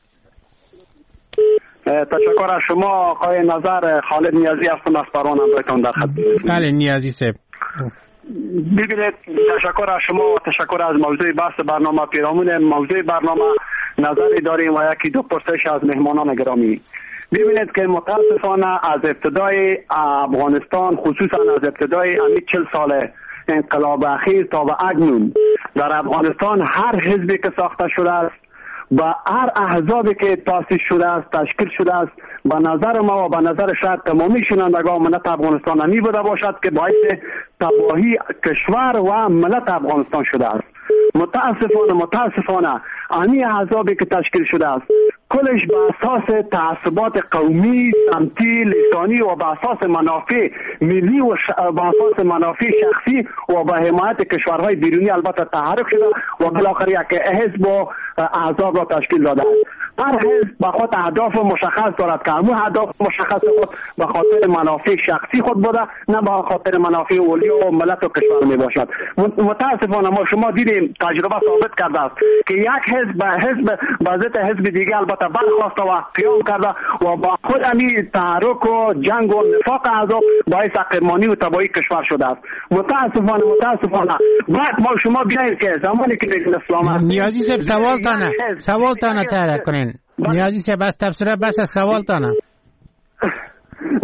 تشکر از شما آقای نظر. خالد نیازی هستم از پروان همراهتان در خدمت. بله نیازی صاحب. ببینید تشکر از شما و تشکر از موضوع بحث برنامه پیرامون موضوع برنامه نظری داریم و یکی دو پرسش از مهمانان گرامی. ببینید که متاسفانه از ابتدای افغانستان خصوصا از ابتدای همین چهل سال انقلاب اخیر تا به اکنون در افغانستان هر حزبی که ساخته شده است و هر احزابی که تاسیس شده است تشکیل شده است به نظر ما و به نظر شاید تمامی شنوندگان ملت افغانستان همی بوده باشد که باعث تباهی کشور و ملت افغانستان شده است. متاسفانه متاسفانه همین احزابی که تشکیل شده است کلش به اساس تعصبات قومی، سمتی، لسانی و به اساس منافع ملی و ش... به اساس منافع شخصی و به حمایت کشورهای بیرونی البته تحرک شده و بالاخره یک حزب و احزاب را تشکیل داده است. هر حزب به خود اهداف مشخص دارد که همون اهداف مشخص خود به خاطر منافع شخصی خود بوده نه به خاطر منافع اولی و ملت و کشور می باشد. متاسفانه ما شما دیدیم تجربه ثابت کرده است که یک حزب به حزب به ضد حزب دیگه البته برخواسته و قیام کرده و با خود همین تحرک و جنگ و نفاق احزاب باعث عقبمانی و تباهی کشور شده است. متاسفانه متاسفانه بعد ما شما بیایید که زمانی که دیگه اسلام است نیازی صاحب سوال تانه سوال تانه تره کنین نیازی صاحب بس تفسیره بس سوال تانه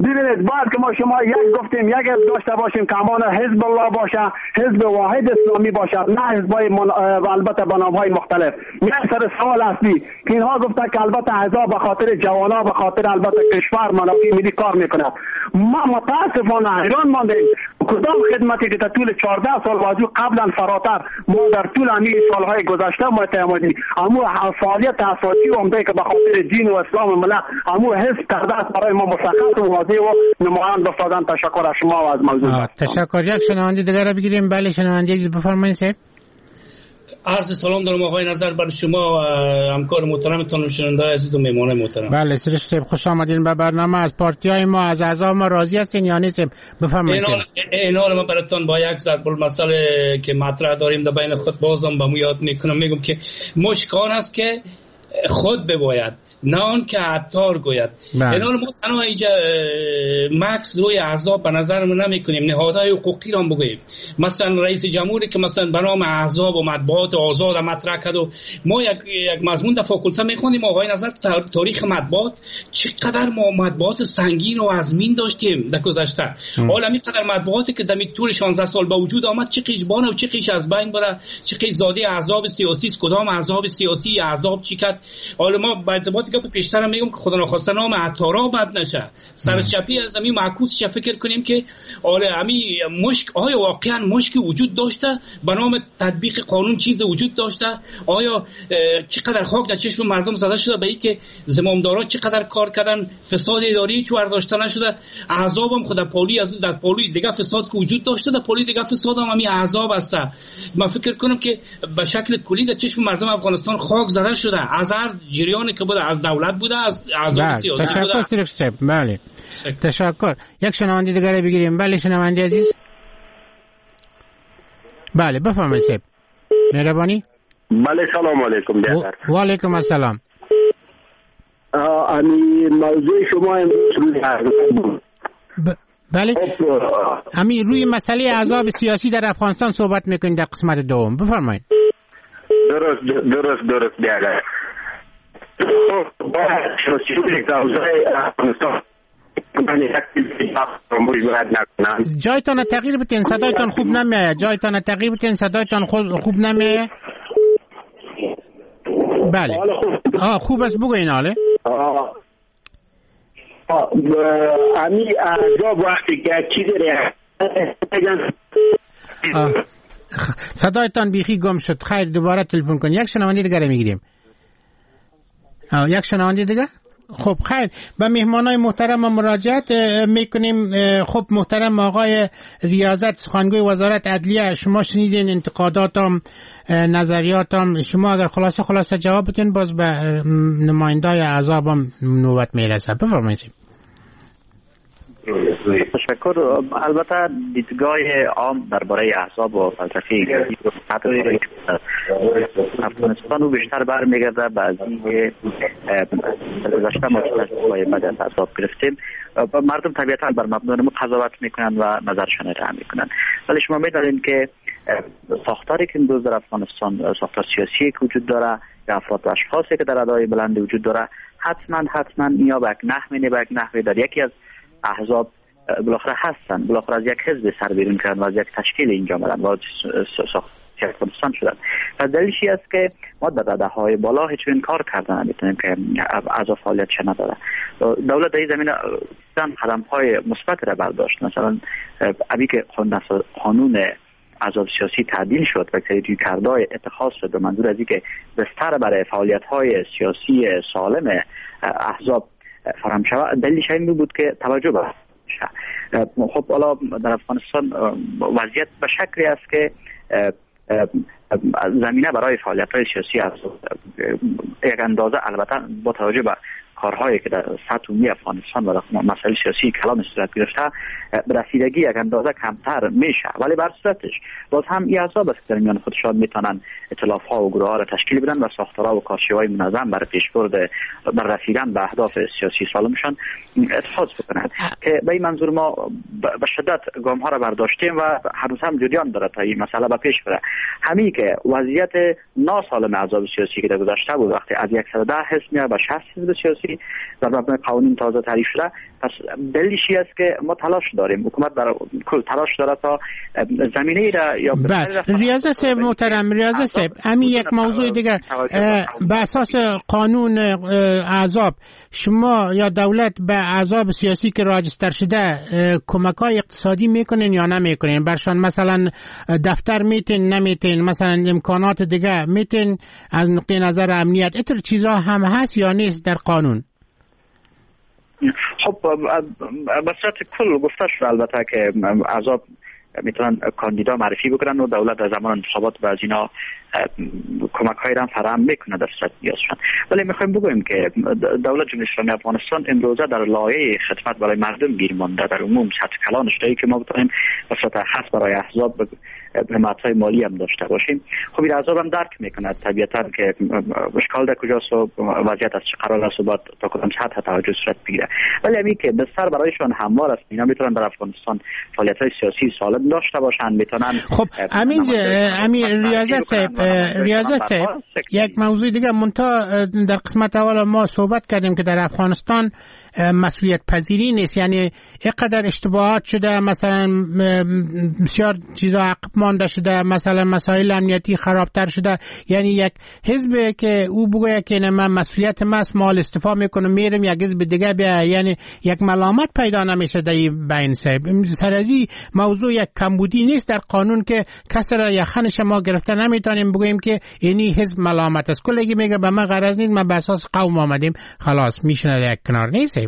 ببینید بعد که ما شما یک گفتیم یک حزب داشته باشیم که امان حزب الله باشه، حزب واحد اسلامی باشد، نه حزبای من... البته به نام‌های مختلف. یک سر سوال اصلی که اینها گفتن که البته احزاب به خاطر جوانا، به خاطر البته کشور منافع ملی کار میکنه. ما متاسفانه حیران ماندیم کدام خدمتی که در طول چهارده سال واجو قبلا فراتر ما در طول همین سالهای گذشته ما تعمدی امو فعالیت اساسی و عمده که به خاطر دین و اسلام ملت امو حزب کرده است برای ما مشخص و واضح و نمایان بسازن. تشکر از شما و از موضوع. تشکر. یک شنونده دیگر را بگیریم. بله شنونده عزیز بفرمایید. سر عرض سلام دارم آقای نظر بر شما همکار محترمتان و شنونده عزیز و مهمان محترم. بله سرش صاحب خوش آمدین به برنامه. از پارتی های ما از اعضا ما راضی هستین یا نیستیم؟ بفرمایید. این حال ما براتون با یک ضرب المثل که مطرح داریم در بین خود بازم به مو یاد میکنم، میگم که مشکان است که خود بباید نه آن که عطار گوید. این حال ما تنها اینجا مکس روی احزاب به نظر ما نمی کنیم، نهادهای حقوقی را بگوییم. مثلا رئیس جمهوری که مثلا به نام احزاب و مطبوعات آزاد مطرح کرد و ما یک یک مضمون در فاکولته میخونیم آقای نظر تاریخ مطبوعات چقدر ما مطبوعات سنگین و ازمین داشتیم در گذشته. حالا میقدر مطبوعاتی که در طول شانزده سال با وجود آمد چه قیش بانه و چه قیش از بین بره، چه قیش زاده احزاب سیاسی است، کدام احزاب سیاسی احزاب چی کرد. حالا ما با ارتباطی که پیشتر میگم که خدا نخواسته نام عطارا بد نشه، سرچپی از همین معکوس فکر کنیم که حالا همین مشک آیا واقعا مشکی وجود داشته به نام تطبیق قانون چیز وجود داشته؟ آیا چقدر خاک در چشم مردم زده شده به این که زمامداران چقدر کار کردن، فساد اداری چه برداشته نشده؟ احزاب هم خود پالی از در پالی دیگه فساد که وجود داشته در پالی دیگه فساد هم همین احزاب است. من فکر کنم که به شکل کلی در چشم مردم افغانستان خاک زده شده از هر جریانی که بوده، از دولت بوده، از احزاب سیاسی بوده. تشکر سرخ صاحب. بله تشکر. یک شنونده دیگر بگیریم. بله شنونده عزیز. بله بفرمایید صاحب. مهربانی. بله سلام علیکم بیادر. و علیکم السلام. امی موضوع شما امروز روی بود. بله امی روی مسئله احزاب سیاسی در افغانستان صحبت میکنید در قسمت دوم. بفرمایید. درست درست درست بیادر. جایتان تغییر بتین، صدایتان خوب نمیاد. جایتان تغییر بتین، صدایتان خوب نمیاد. بله آه خوب است بگوین. حاله امی احزاب وقتی که چی داره صدایتان بیخی گم شد. خیر دوباره تلفن کن. یک شنونده دیگر میگیریم. یک شنونده دیگه. خب خیر به مهمانای محترم مراجعت میکنیم. خب محترم آقای ریاضت سخنگوی وزارت عدلیه، شما شنیدین انتقاداتم، نظریاتم. شما اگر خلاصه خلاصه جواب بدین باز به نمایندای احزابم نوبت میرسه. بفرمایید. تشکر. البته دیدگاه عام درباره احزاب و فلسفه افغانستان رو بیشتر برمیگرده به از اینکه گذشته ما تصمیم‌های بعد از احزاب گرفتیم. مردم طبیعتا بر مبنای ما قضاوت میکنن و نظرشان ارائه میکنن، ولی شما میدانید که ساختاری که امروز در افغانستان، ساختار سیاسی که وجود داره یا افراد و اشخاصی که در ادای بلند وجود داره، حتما حتما یا به یک نحوی به یک نحوی در یکی از احزاب بالاخره هستن، بالاخره از یک حزب سر بیرون کردن و از یک تشکیل اینجا آمدن و ساخت افغانستان شدن. و دلیلش است که ما در رده بالا هیچ کار کردن نمیتونیم که از فعالیت چه نداره. دولت در این زمینه قدم های مثبت را برداشت. مثلا ابی که قانون احزاب سیاسی تعدیل شد و روی کردهای اتخاذ شد به منظور از اینکه بستر برای فعالیت های سیاسی سالم احزاب فراهم شود، دلیلش این بود که توجه به خب حالا در افغانستان وضعیت به شکلی است که زمینه برای فعالیت‌های سیاسی است. یک اندازه البته با توجه به کارهایی که در سطح عمومی افغانستان و مسائل سیاسی کلان صورت گرفته به رسیدگی یک اندازه کمتر میشه، ولی بر صورتش باز هم این احزاب است که در میان خودشان میتونن ائتلاف‌ها و گروه‌ها را تشکیل بدن و ساختارها و کارشی‌های منظم برای پیشبرد بر رسیدن به اهداف سیاسی سالمشان اتخاذ بکنند که به این منظور ما به شدت گام‌ها را برداشتیم و هنوز هم جریان داره تا این مسئله به پیش بره. همین که وضعیت ناسالم احزاب سیاسی که در گذشته بود وقتی از صد و ده حزب میاد به شصت حزب سیاسی سیاسی و مبنای قوانین تازه تعریف شده. پس دلیلش است که ما تلاش داریم، حکومت برای کل تلاش داره تا زمینه را یا ریاضت صاحب محترم، ریاضت صاحب همین یک موضوع دیگر به اساس قانون احزاب شما یا دولت به احزاب سیاسی که راجستر شده کمک‌های اقتصادی میکنین یا نمیکنین؟ برشان مثلا دفتر میتین نمیتین، مثلا امکانات دیگه میتین از نقطه نظر امنیت، اینطور چیزا هم هست یا نیست در قانون؟ خب به صورت کل گفته شد البته که احزاب میتونن کاندیدا معرفی بکنن و دولت در زمان انتخابات به از اینا کمک های را فراهم میکنه در صورت نیازشان. ولی میخوایم بگویم که دولت جمهوری اسلامی افغانستان امروزه در لایه خدمت برای مردم گیر مانده، در عموم سطح کلان شده که ما بتونیم به صورت خاص برای احزاب حمایت های مالی هم داشته باشیم. خب این احزاب هم درک میکنه طبیعتا که اشکال در کجاست و وضعیت از چه قرار است و باید تا کدام سطح توجه صورت بگیره. ولی همین که بستر برایشان هموار است، اینا میتونن در افغانستان فعالیت های سیاسی سالم داشته باشن، میتونن. خب همین همین ریاضت صاحب ریاضت صاحب یک موضوع دیگه منتها در قسمت اول ما صحبت کردیم که در افغانستان مسئولیت پذیری نیست، یعنی اینقدر اشتباهات شده، مثلا بسیار چیزا عقب مانده شده، مثلا مسائل امنیتی خرابتر شده، یعنی یک حزب که او بگه که من مسئولیت ماست مال استعفا میکنم میرم یک حزب دیگه بیا، یعنی یک ملامت پیدا نمیشه در بین صاحب. سرازی موضوع یک کمبودی نیست در قانون که کسی را یخنش ما گرفته نمیتونیم بگوییم که اینی حزب ملامت است. کلگی میگه به من غرض نیست، من به اساس قوم آمدیم خلاص میشنه یک کنار نیست.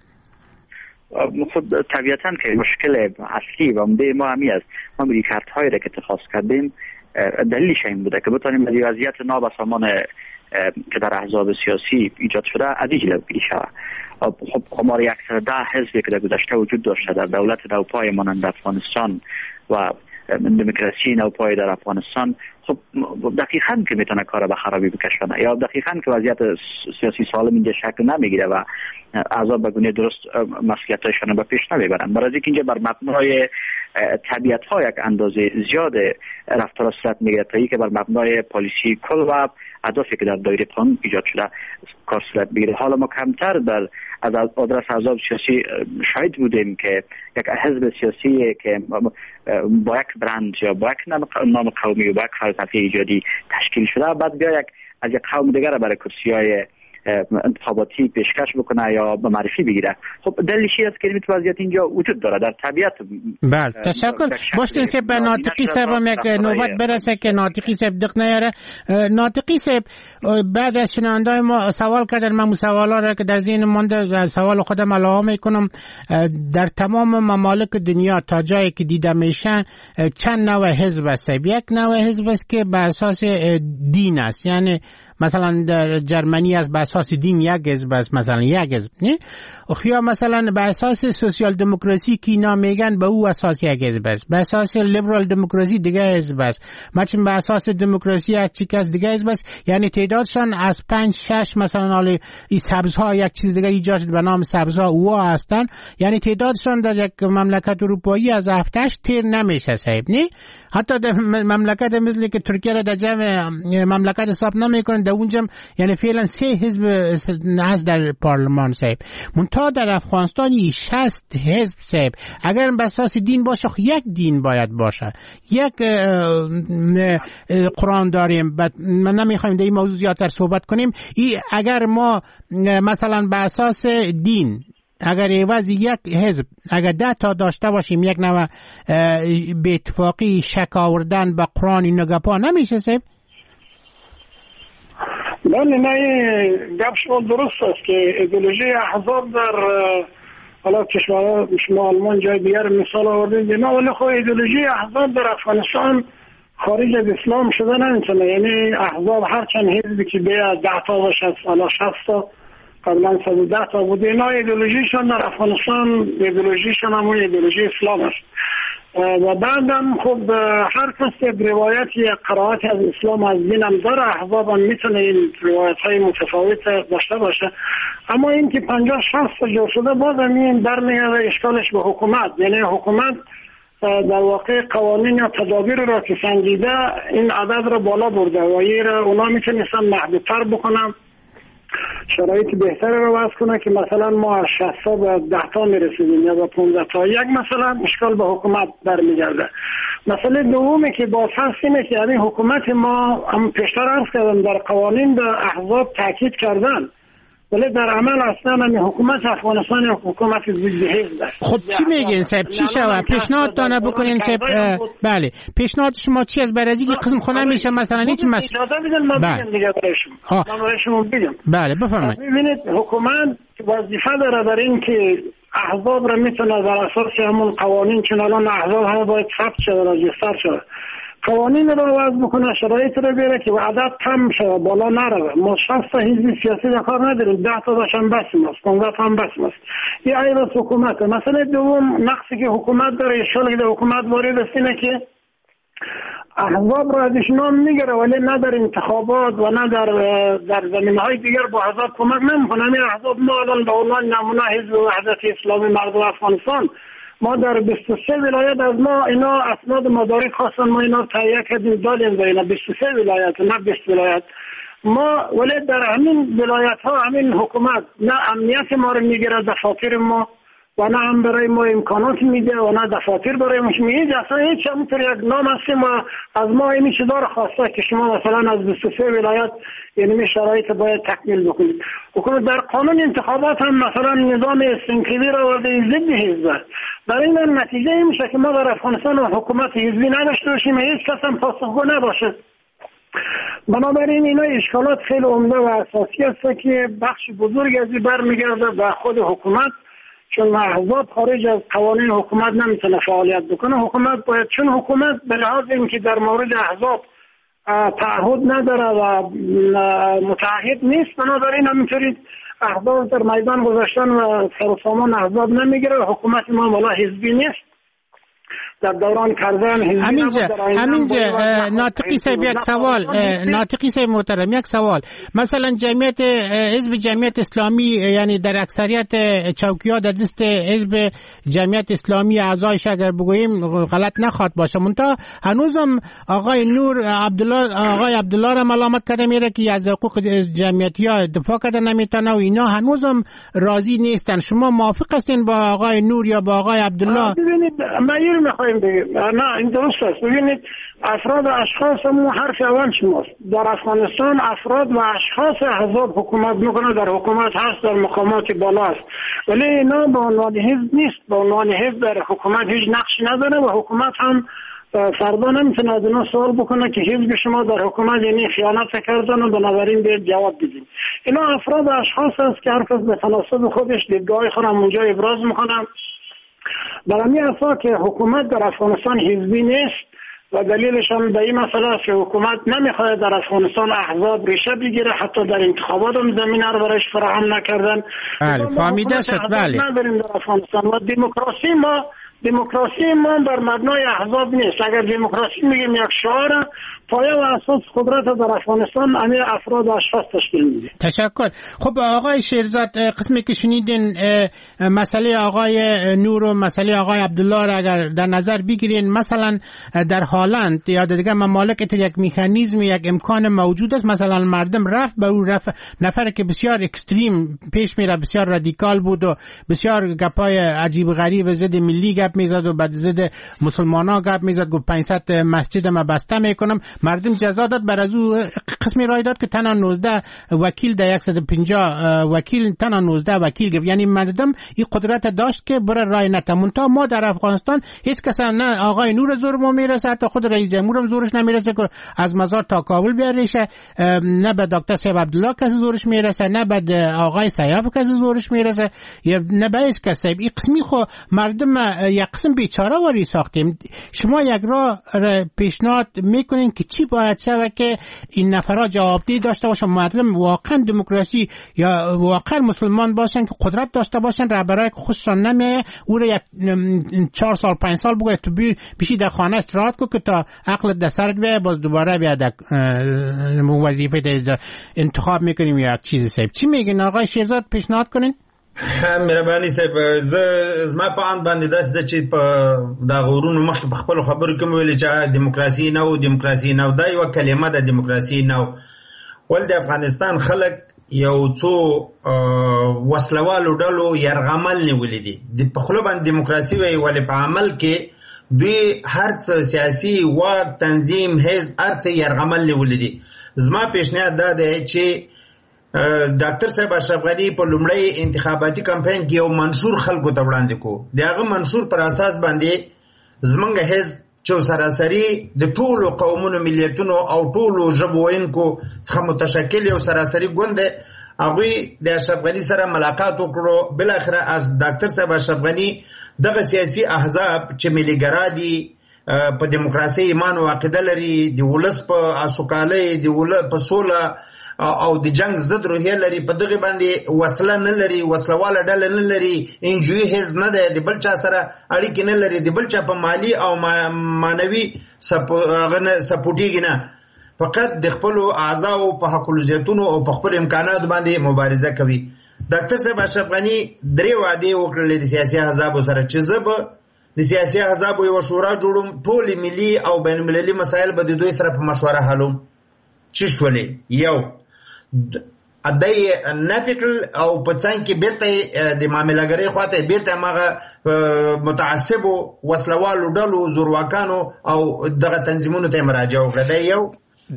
خود طبیعتا که مشکل اصلی و عمده ما همی است. ما ریکارت هایی را که اتخاذ کردیم دلیلش این بوده که بتانیم از وضعیت نابسامان که در احزاب سیاسی ایجاد شده از این جلوگیری شود. خب آمار اکثر ده حزبی که در گذشته وجود داشته در دولت نوپای مانند افغانستان و دموکراسی نوپای در افغانستان، خب دقیقاً که میتونه کار به خرابی بکشونه یا دقیقاً که وضعیت سیاسی سالم اینجا شکل نمیگیره و احزاب به گونه درست مسئولیت‌هایشان به پیش نمیبرن. برای اینکه اینجا بر مبنای طبیعت‌ها یک اندازه زیاد رفتار صورت میگیره تا اینکه بر مبنای پالیسی کل و اهدافی که در دایره قانون ایجاد شده کار صورت بگیره. حالا ما کمتر در از آدرس احزاب سیاسی شاهد بودیم که یک حزب سیاسی که با یک برند یا با یک نام قومی و با یک فلسفه ایجادی تشکیل شده بعد بیا یک از یک قوم دیگر برای کرسی‌های انتخاباتی پیشکش بکنه یا به معرفی بگیره. خب دلیلی است که این وضعیت اینجا وجود داره در طبیعت. بله تشکر. باشین سب به ناطقی صاحب هم یک نوبت برسه که ناطقی صاحب دق نیاره. ناطقی صاحب بعد از شنوندای ما سوال کردن، من سوالا را که در ذهن مونده سوال خودم علاوه میکنم. در تمام ممالک دنیا تا جایی که دیده میشه چند نوع حزب است؟ یک نوع حزب است که بر اساس دین است، یعنی مثلا در جرمنی از به اساس دین یک حزب است، مثلا یک حزب نه، یا مثلا به اساس سوسیال دموکراسی که اینا میگن به او اساس یک حزب است، به اساس لیبرال دموکراسی دیگه حزب است، مثلا به اساس دموکراسی هر چی کس دیگه حزب است. یعنی تعدادشان از پنج شش مثلا حال این سبزها یک چیز دیگه ایجاد شده به نام سبزها او هستن، یعنی تعدادشان در یک مملکت اروپایی از هفت هشت تیر نمیشه صاحب نه. حتی در مملکت مثل که ترکیه را در جمع مملکت حساب نمیکنن، در اونجا یعنی فعلا سه حزب هست در پارلمان صاحب. منتها در افغانستان شصت حزب صاحب. اگر به اساس دین باشه یک دین باید باشه، یک قرآن داریم. من نمیخوایم در این موضوع زیادتر صحبت کنیم. ای اگر ما مثلا به اساس دین اگر عوض یک حزب اگر ده تا داشته باشیم یک نوع به اتفاقی شک آوردن به قرآن نگپا نمیشه صاحب؟ بله نه گپ شما درست است که ایدئولوژی احزاب در حالا کشورها شما آلمان جای دیگر مثال آوردید نه، ولی خب ایدئولوژی احزاب در افغانستان خارج از اسلام شده نمیتونه. یعنی احزاب هرچند حزبی که به ده تا باشه حالا شصت تا قبلا صد و ده تا بوده، اینا ایدئولوژیشون در افغانستان ایدئولوژیشون همون ایدئولوژی اسلام است و بعدم خب هر کس روایت یا قرائت از اسلام از دین هم داره، احزاب هم میتونه این روایت های متفاوت داشته باشه. اما این که پنجاه شصت جور شده باز هم این برمیگرده اشکالش به حکومت. یعنی حکومت در واقع قوانین یا تدابیر را که سنجیده این عدد را بالا برده و این را اونا میتونستن محدودتر بکنن شرایط بهتری رو وضع کنه که مثلا ما از شصت تا به ده تا میرسیدیم یا به پانزده تا. یک مثلا اشکال به حکومت برمیگرده. مسئله دومی که باز هست اینه که همین حکومت ما هم پیشتر عرض کردم در قوانین در احزاب تاکید کردن، ولی در عمل اصلا همین حکومت افغانستان یا حکومت ضد حزب است. خب چی میگین صاحب؟ چی شود؟ پیشنهاد تانه بکنین صاحب. بله پیشنهاد شما چی از برای اینکه قسم خونه میشه مثلا هیچ مس اجازه بدید ما بگم دیگه برایشون ما برایشون بگم. بله بفرمایید. ببینید حکومت وظیفه داره در این که احزاب را میتونه در اساس همون قوانین، چون الان احزاب ها باید ثبت شده راجستر شده، قوانین رو وضع بکنه، شرایط رو بیاره که عدد کم شده بالا نره. ما شصت تا حزب سیاسی در کار نداریم، ده تا داشتن بس ماست، پانزده تا هم بس ماست. این عیب از حکومت. مثلا دوم نقصی که حکومت داره، اشکالی که حکومت وارد است اینه که احزاب را ازش نام میگیره ولی نه در انتخابات و نه در در زمینه‌های دیگر با احزاب کمک نمیکنه. همین احزاب ما الان به عنوان نمونه حزب وحدت اسلامی مردم افغانستان، ما در بیست و سه ولایت از ما اینا اسناد مدارک خواستن، ما اینا تهیه کردیم دادیم به اینا بیست و سه ولایت نه بیست ولایت ما، ولی در همین ولایت ها همین حکومت نه امنیت ما رو میگیره، دفاتر ما و نه هم برای ما امکانات میده و نه دفاتر برای ما میده. اصلا هیچ همونطور یک نام هستیم و از ما این چیزا رو خواسته که شما مثلا از بیست و سه ولایت یعنی شرایط باید تکمیل بکنید. حکومت در قانون انتخابات هم مثلا نظام استنکری رو ورده ضد حزب. برای این نتیجه این میشه که ما در افغانستان حکومت حزبی نداشته باشیم، هیچ کس هم پاسخگو نباشه. بنابراین اینا اشکالات خیلی عمده و اساسی است که بخش بزرگ از این برمیگرده به خود حکومت، چون احزاب خارج از قوانین حکومت نمیتونه فعالیت بکنه. حکومت باید، چون حکومت به لحاظ اینکه در مورد احزاب تعهد نداره و متعهد نیست، بنابراین همینطوری احزاب در میدان گذاشتن و سر و سامان احزاب نمیگیره. حکومت ما والا حزبی نیست، در دوران کردن همینجا همینجا ناطقی صاحب یک سوال، ناطقی صاحب محترم یک سوال، مثلا جمعیت حزب جمعیت اسلامی یعنی در اکثریت چوکی‌ها در دست حزب جمعیت اسلامی اعضایش اگر بگوییم غلط نخواد باشه، منتها هنوزم آقای نور عبدالله آقای عبدالله را ملامت کرده میره که از حقوق جمعیتی‌ها دفاع کرده نمیتونه و اینا هنوزم راضی نیستن. شما موافق هستین با آقای نور یا با آقای عبدالله؟ ببینید معیار میخوایم بگیم نه این درست است. ببینید افراد و اشخاص هم حرف اول شماست. در افغانستان افراد و اشخاص احزاب حکومت میکنه، در حکومت هست، در مقامات بالا است، ولی اینا به عنوان حزب نیست. به عنوان حزب در حکومت هیچ نقشی نداره و حکومت هم فردا نمیتونه از اینا سوال بکنه که حزب شما در حکومت یعنی خیانت کردن و بنابراین باید جواب بدید. اینا افراد و اشخاص است که هر کس به تناسب خودش دیدگاه خودم اونجا ابراز میکنه. برای اساس که حکومت در افغانستان حزبی نیست و دلیلش هم به این مسئله است که حکومت نمیخواد در افغانستان احزاب ریشه بگیره، حتی در انتخابات هم زمینه رو برایش فراهم نکردن. بله فهمیده شد. بله نداریم در افغانستان و دموکراسی ما دموکراسی ما بر مبنای احزاب نیست. اگر دموکراسی میگیم یک شعار، پایه و اساس قدرت در افغانستان همه افراد و اشخاص تشکیل میده. تشکر. خب آقای شیرزاد، قسمی که شنیدین مسئله آقای نور و مسئله آقای عبدالله را اگر در نظر بگیرین، مثلا در هالند یا دیگه ممالک یک مکانیزم یک امکان موجود است، مثلا مردم رفت به اون رفت نفر که بسیار اکستریم پیش میره، بسیار رادیکال بود و بسیار گپای عجیب غریب ضد ملی گپ میزد و بعد ضد مسلمانا گپ میزد، گفت پانصد مسجد ما بسته میکنم. مردم جزا داد، بر از او قسمی رای داد که تنها نوزده وکیل در صد و پنجاه وکیل تنها نوزده وکیل گرفت. یعنی مردم این قدرت داشت که بر رای نتمون. تا ما در افغانستان هیچ کس نه آقای نور زور ما میرسه، حتی خود رئیس جمهور هم زورش نمیرسه که از مزار تا کابل بیاریشه، نه به دکتر صاحب عبدالله کسی زورش میرسه، نه به آقای سیاف کسی زورش میرسه، یا نه به هیچ کس. این قسمی خو مردم یک قسم بیچاره واری ساختیم. شما یک راه پیشنهاد میکنین که چی باید شود که این نفرها جوابدهی داشته باشن، مردم واقعا دموکراسی یا واقعا مسلمان باشن که قدرت داشته باشن، رهبرای که خودشان نمیه او رو یک چهار سال پنج سال بگوید تو بیشی در خانه استراحت کو که تا عقلت در سرت بیاید، باز دوباره بیاد وظیفه انتخاب میکنیم یا چیزی. صاحب چی میگین آقای شیرزاد؟ پیشنهاد کنین. مهرباني صاحب، زه زما په اند باندې داسې ده چې په دا غورونو مخکې په خپلو خبرو کې مې ویلې چې دیموکراسي نه و دیموکراسي نه و دا یوه کلمه ده دیموکراسي نه و ول د افغانستان خلک یو څو وسلوالو ډلو یرغمل نیولې دي د په خپل باندې دیموکراسي وی ولې په عمل کې دوی هر څه سیاسي واک تنظیم حزب هر څه یرغمل نیولې دي زما پیشنهاد دا دی چې ډاکټر صاحب اشرف غنی په لومړی انتخاباتي کمپاین کې یو منشور خلکو ته وړاندې کو دغه منشور پر اساس باندې زمونږ حزب چې سراسری د ټولو قومونو ملیتونو او ټولو ژبو وینکو څخه متشکل یو سراسری ګوند هغه د اشرف غنی سره ملاقات وکړو بل اخر از ډاکټر صاحب اشرف غنی دغه سیاسي احزاب چې مليګرا دي په دیموکراسي ایمان او عقیده لري د ولس په اسوکالۍ د ولس په سوله او د جنگ ضد روحیه لري په دغه باندې وسله نه لري وسلواله ډله نه لري انجوی حزب نه ده د بل چا سره اړیکې نه لري د بل چا په مالی او مانوي سپورټیږي نه فقط د خپل اعضاء په حقوقیتونو او په خپل امکانات باندې مبارزه کوي ډاکټر صاحب اشرف غنی درې وعده وکړلې د سیاسي احزاب سره چې زب د سیاسي احزاب یو شورا جوړوم ټول ملي او بین المللي مسایل به د دوی سره په مشوره حلوم چې شولې یو ادای نفکل او پڅان کې بیرته د معاملګری خواته بیرته ماغه متعصب وسلوالو ډلو زورواکانو او دغه تنظیمونو ته مراجعه وکړه دا یو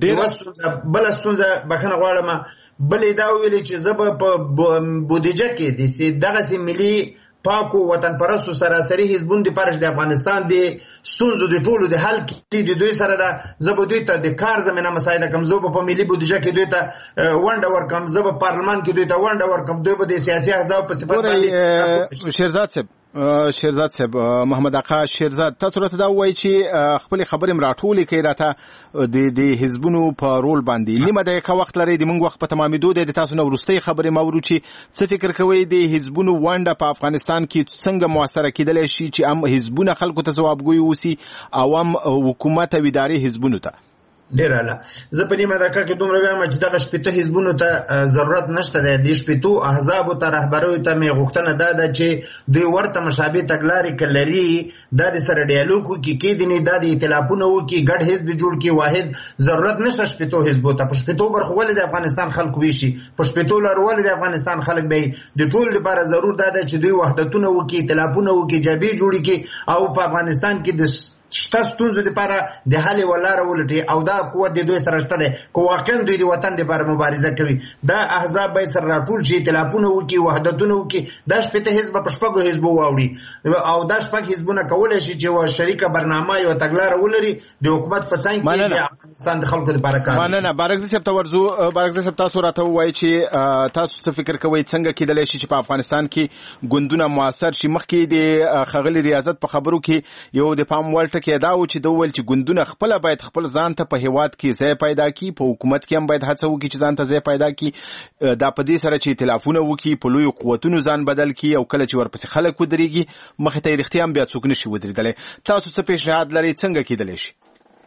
ډیر بل ستونزه بخنه غواړم بل دا ویل چې زب په بودیجه کې د دغه سي ملي پاکو وطن پرستو سراسری حزبون د پرش د افغانستان د ستونزو د ټولو د حل کې د دوی سره د زب دوی ته د کار زمينه مسایل کمزور په ملي بودیجه کې دوی ته ونډه ورکم زب پارلمان کې دوی ته ونډه ورکم دوی به د سیاسي احزاب په صفت باندې شیرزاد صاحب شیرزاد صاحب محمد آقا شیرزاد تاسو راته دا وایي چې خپل خبرې مراټولې کوي راته د د حزبونو په رول باندې نیمه دقیقه وخت لري د موږ وخت په تمامېدو دی د تاسو نو وروستۍ خبرې مورو چې څه فکر کوئ د حزبونو ونډه په افغانستان کې څنګه موثره کېدلی شي چې هم حزبونه خلکو ته ځوابګوی اوسي او هم حکومت او ادارې حزبونو ته ډیر اعلی زه په نیمه دقیقه کې دومره وایم چې دغه شپږ حزبونو ته ضرورت نشته د دې شپږ احزاب ته رهبرۍ ته مې غوښتنه ده چې دوی ورته مشابه تګلارې کلري د سره ډیالوګ کې کې دي نه د ائتلافونو کې ګډ حزب جوړ کې واحد ضرورت نشته شپږ حزبو ته په شپږ برخه ولې د افغانستان خلک ویشي په شپږ لار ولې د افغانستان خلک به د ټول لپاره ضرور ده چې دوی وحدتونه وکړي ائتلافونه وکړي جبهې جوړ کړي او په افغانستان کې د شته ستونزو لپاره د حل ولاره ولټي او دا قوت د دوی سره شته ده کو واقعا دوی د وطن لپاره مبارزه کوي دا احزاب باید سره راټول شي ائتلافونه وکړي وحدتونه وکړي دا شپږ حزب په شپږو حزبو واوړي او دا شپږ حزبونه کولای شي چې شریکه برنامه او تګلارې ولري د حکومت په څنګ کې د افغانستان د خلکو لپاره کار مننه بارګزي صاحب ته ورزو بارګزي صاحب تاسو راته وایي چې تاسو څه فکر کوئ څنګه کېدلی شي چې په افغانستان کې ګوندونه موثر شي مخکې د خغلی ریاضت په خبرو کې یو د پام وړ ټکی دا و چې د ول چې ګوندونه خپل باید خپل ځان ته په هیواد کې ځای پیدا کړي په حکومت کې هم باید هڅه وکړي چې ځان ته ځای پیدا کړي دا په دې سره چې ائتلافونه وکړي په لوی قوتونو ځان بدل کړي او کله چې ورپسې خلک ودرېږي مخې ته رښتیا هم بیا څوک نشي ودرېدلی تاسو څه پیشنهاد لرئ څنګه کېدلی شي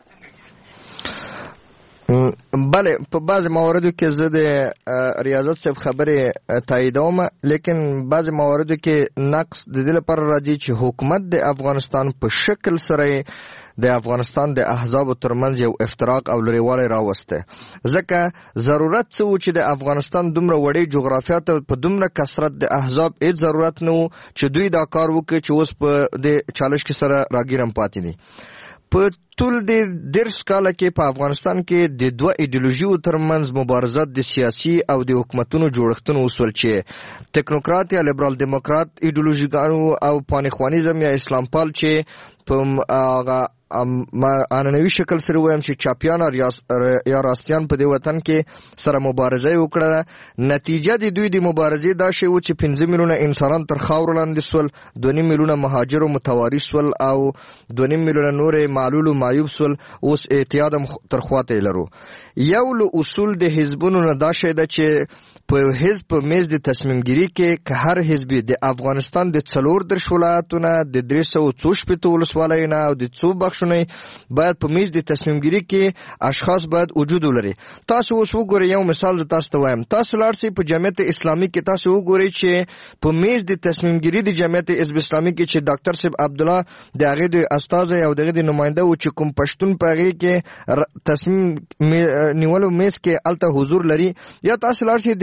بله په بعض مواردو کې زه د ریاضت صاحب خبرې تاییدوم لیکن بعض مواردو کې نقص د دې لپاره راځي چې حکومت د افغانستان په شکل سره د افغانستان د احزاب ترمنځ یو افتراق او لريوالی راوسته ځکه ضرورت څه و چې د افغانستان دومره وړې جغرافیا ته په دومره کثرت د احزاب هیڅ ضرورت نه و چې دوی دا کار وکړي چې اوس په د چالش کې سره راګیرم پاتې دي په ټول د درس کاله کې په افغانستان کې د دوه ایډیولوژیو ترمنځ مبارزات د سیاسي او د حکومتونو جوړښتونو اصول چې ټیکنوکرات یا لیبرال دیموکرات ایډیولوژیګانو او پانیخوانیزم یا اسلام پال چې په هغه ما اننوي شکل سره وایم چې چاپیان یا راستیان په دې وطن کې سره مبارزه وکړه نتیجه د دوی د مبارزې دا شی و چې پنځه میلیونه انسانان تر خاورو لاندې سول دوه نیم میلیونه مهاجر متوارث سول او دوه نیم میلیونه نور معلول او معیوب سول اوس اعتیاد تر خواته لرو یو له اصول د حزبونو نه دا شی ده چې په حزب په میز د تصمیم ګیری کې که هر حزب د افغانستان د څلور درش ولایتونو د درې سوه څو شپېته ولسوالیو نه او د څو بخښنې باید په میز د تصمیم ګیری کې اشخاص باید وجود ولري تاسو اوس وګورئ یو مثال تاسو ته وایم تاسو لاړ شئ په جمعیت اسلامي کې تاسو وګورئ چې په میز د تصمیم ګیری د جمعیت حزب اسلامي کې چې ډاکټر صاحب عبد الله د هغه د استاد او دغه د نماینده او چې کوم پښتون په هغه کې تصمیم نیولو میز کې الته حضور لري یا تاسو لاړ شئ د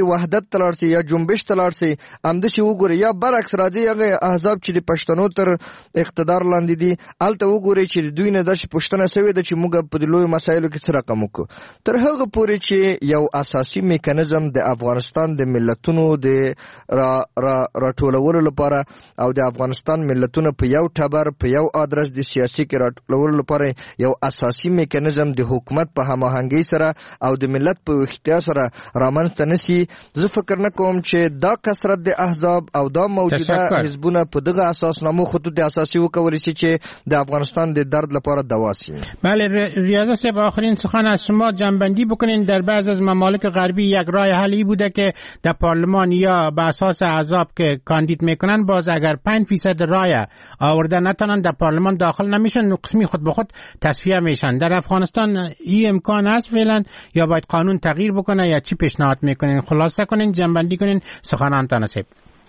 وحدت تلار سي یا جنبش تلار سي امده چې وګوري یا برعکس راځي هغه احزاب چې پښتنو تر اقتدار لاندې دي الته وګوري چې دوی نه درش پښتنه سوي د چې موږ په لوی مسایلو کې څه رقم وکړو تر هغه پورې چې یو اساسي میکانیزم د افغانستان د ملتونو د را را راټولولو لپاره او د افغانستان ملتونو په یو ټبر په یو ادرس د سیاسي کې راټولولو لپاره یو اساسي میکانیزم د حکومت په هماهنګي سره او د ملت په وختیا سره رامنځته نشي زه فکر نه کوم چې دا کثرت د احزاب او دا موجوده حزبونه په دغه اساسنامو خطوط اساسي وکولای شي چې د افغانستان د درد لپاره دوا شي. بله ریاض صاحب آخرین سخن از شما جنبندی بکنین. در بعض از ممالک غربی یک راه حلی بوده که در پارلمان یا به اساس احزاب که کاندید میکنن باز اگر پنج فیصد رای آورده نتونن در پارلمان داخل نمیشن قسمی خود به خود تصفیه میشن. در افغانستان این امکان هست فعلا یا باید قانون تغییر بکنه یا چی پیشنهاد میکنین؟ خلاصه کنین، جنبندی کنین سخنانتان نصیب.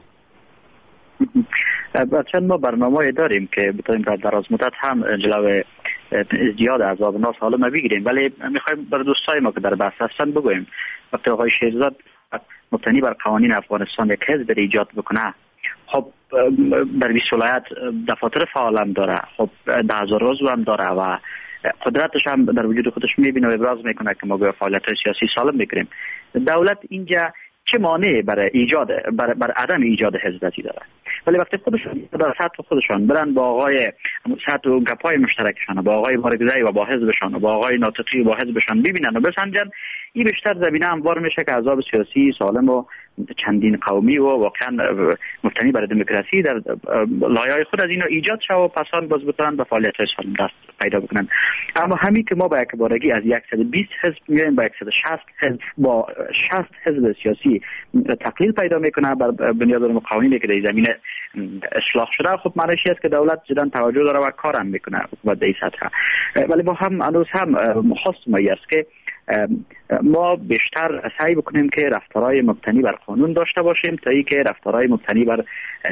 چند ما برنامه داریم که بتونیم در دراز مدت هم جلوی ازدیاد عذاب ناسالم بگیریم، ولی میخوایم بر دوستای ما که در بحث هستن بگویم وقتی آقای شیرزاد مبتنی بر قوانین افغانستان یک حزب ایجاد بکنه، خب در بیست ولایت دفاتر فعال هم داره، خب ده هزار عضو هم داره و قدرتش هم در وجود خودش میبینه و ابراز میکنه که ما به فعالیت سیاسی سالم بگیریم. دولت اینجا چه مانعی برای ایجاد بر, بر عدم ایجاد حزبی داره؟ ولی وقتی خودشون در سطح خودشون برن با آقای سطح و گپای مشترکشان با آقای بارگزایی و با حزبشان و با آقای ناطقی و با حزبشان ببینن و بسنجن، این بیشتر زمینه هموار میشه که احزاب سیاسی سالم و چندین قومی و واقعا مبتنی بر دموکراسی در لایه‌های خود از اینا ایجاد شود و پسان باز بتونن به فعالیت‌های سالم دست پیدا بکنن. اما همین که ما با یک بارگی از صد و بیست حزب میایم با صد و شصت حزب با شصت حزب سیاسی تقلیل پیدا میکنه بر بنیاد اون قوانینی که در زمینه اصلاح شده، خب معنیش است که دولت جدا توجه داره و کارم میکنه حکومت در این سطح. ولی با هم هنوز هم خواست ما است که ما بیشتر سعی بکنیم که رفتارهای مبتنی بر قانون داشته باشیم تا ای که رفتارهای مبتنی بر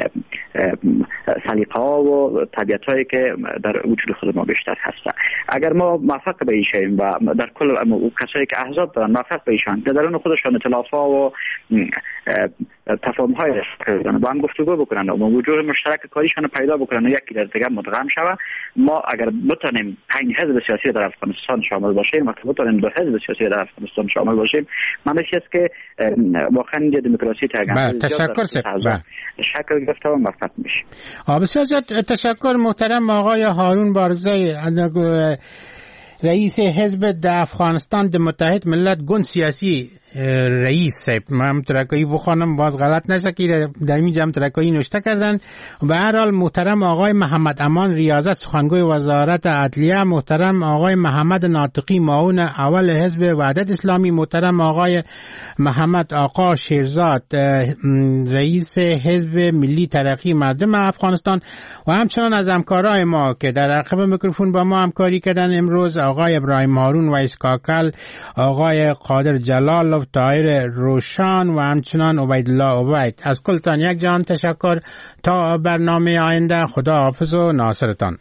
سلیقه ها و طبیعت‌هایی که در وجود خود ما بیشتر هست. اگر ما موفق به ایشیم و در کل کسایی که احزاب دارن موفق به ایشان در درون خودشان ائتلاف‌ها و تفاهم‌های رسانه با هم گفتگو بکنن و وجود مشترک کاریشان پیدا بکنن و یکی در دیگر مدغم شود، ما اگر بتونیم پنج حزب سیاسی در افغانستان شامل باشیم و بتونیم دو حزب سیاسی در افغانستان شامل باشیم، معنیش است که واقعا اینجا دموکراسی تاگان تشکر سپاسگزارم شکل گرفته و موفق میشه. بسیار زیاد تشکر محترم آقای هارون بارگزای رئیس حزب در افغانستان د متحد ملت گوند سیاسی رئیس صاحب. من ترکایی بخوانم باز غلط نشه که در این جمع ترکایی نوشته کردن. به هر حال محترم آقای محمد امان ریاضت سخنگوی وزارت عدلیه، محترم آقای محمد ناطقی معاون اول حزب وحدت اسلامی، محترم آقای محمد آقا شیرزاد رئیس حزب ملی ترقی مردم افغانستان و همچنان از همکارای ما که در عقب میکروفون با ما همکاری کردن امروز، آقای ابراهیم هارون و اسکاکل، آقای قادر جلال، طاهر روشان و همچنان عبیدالله عبید. از کلتان یک جان تشکر. تا برنامه آینده خدا حافظ و ناصرتان.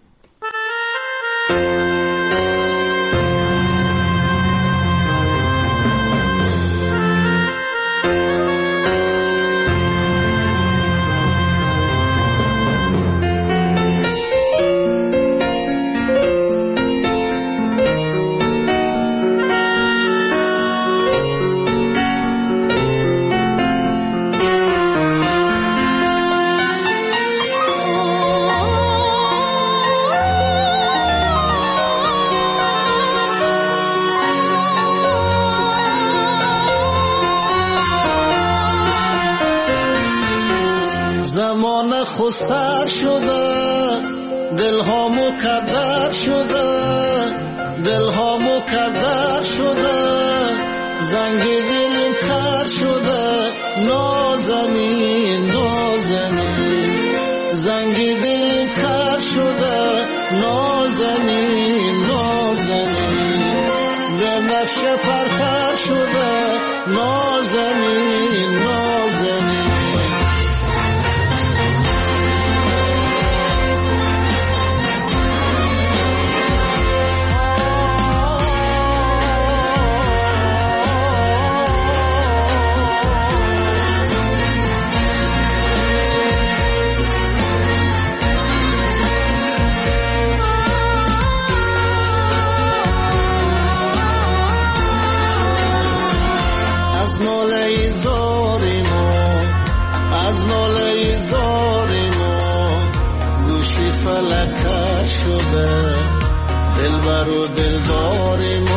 خسر شده دلها مکدر شده دلها مکدر شده زنگ دلم کر شده نازنین نازنین زنگ دلم کر شده نازنین نازنین به نفش پرپر شده نازنین نازنین شده دلبر و دلدار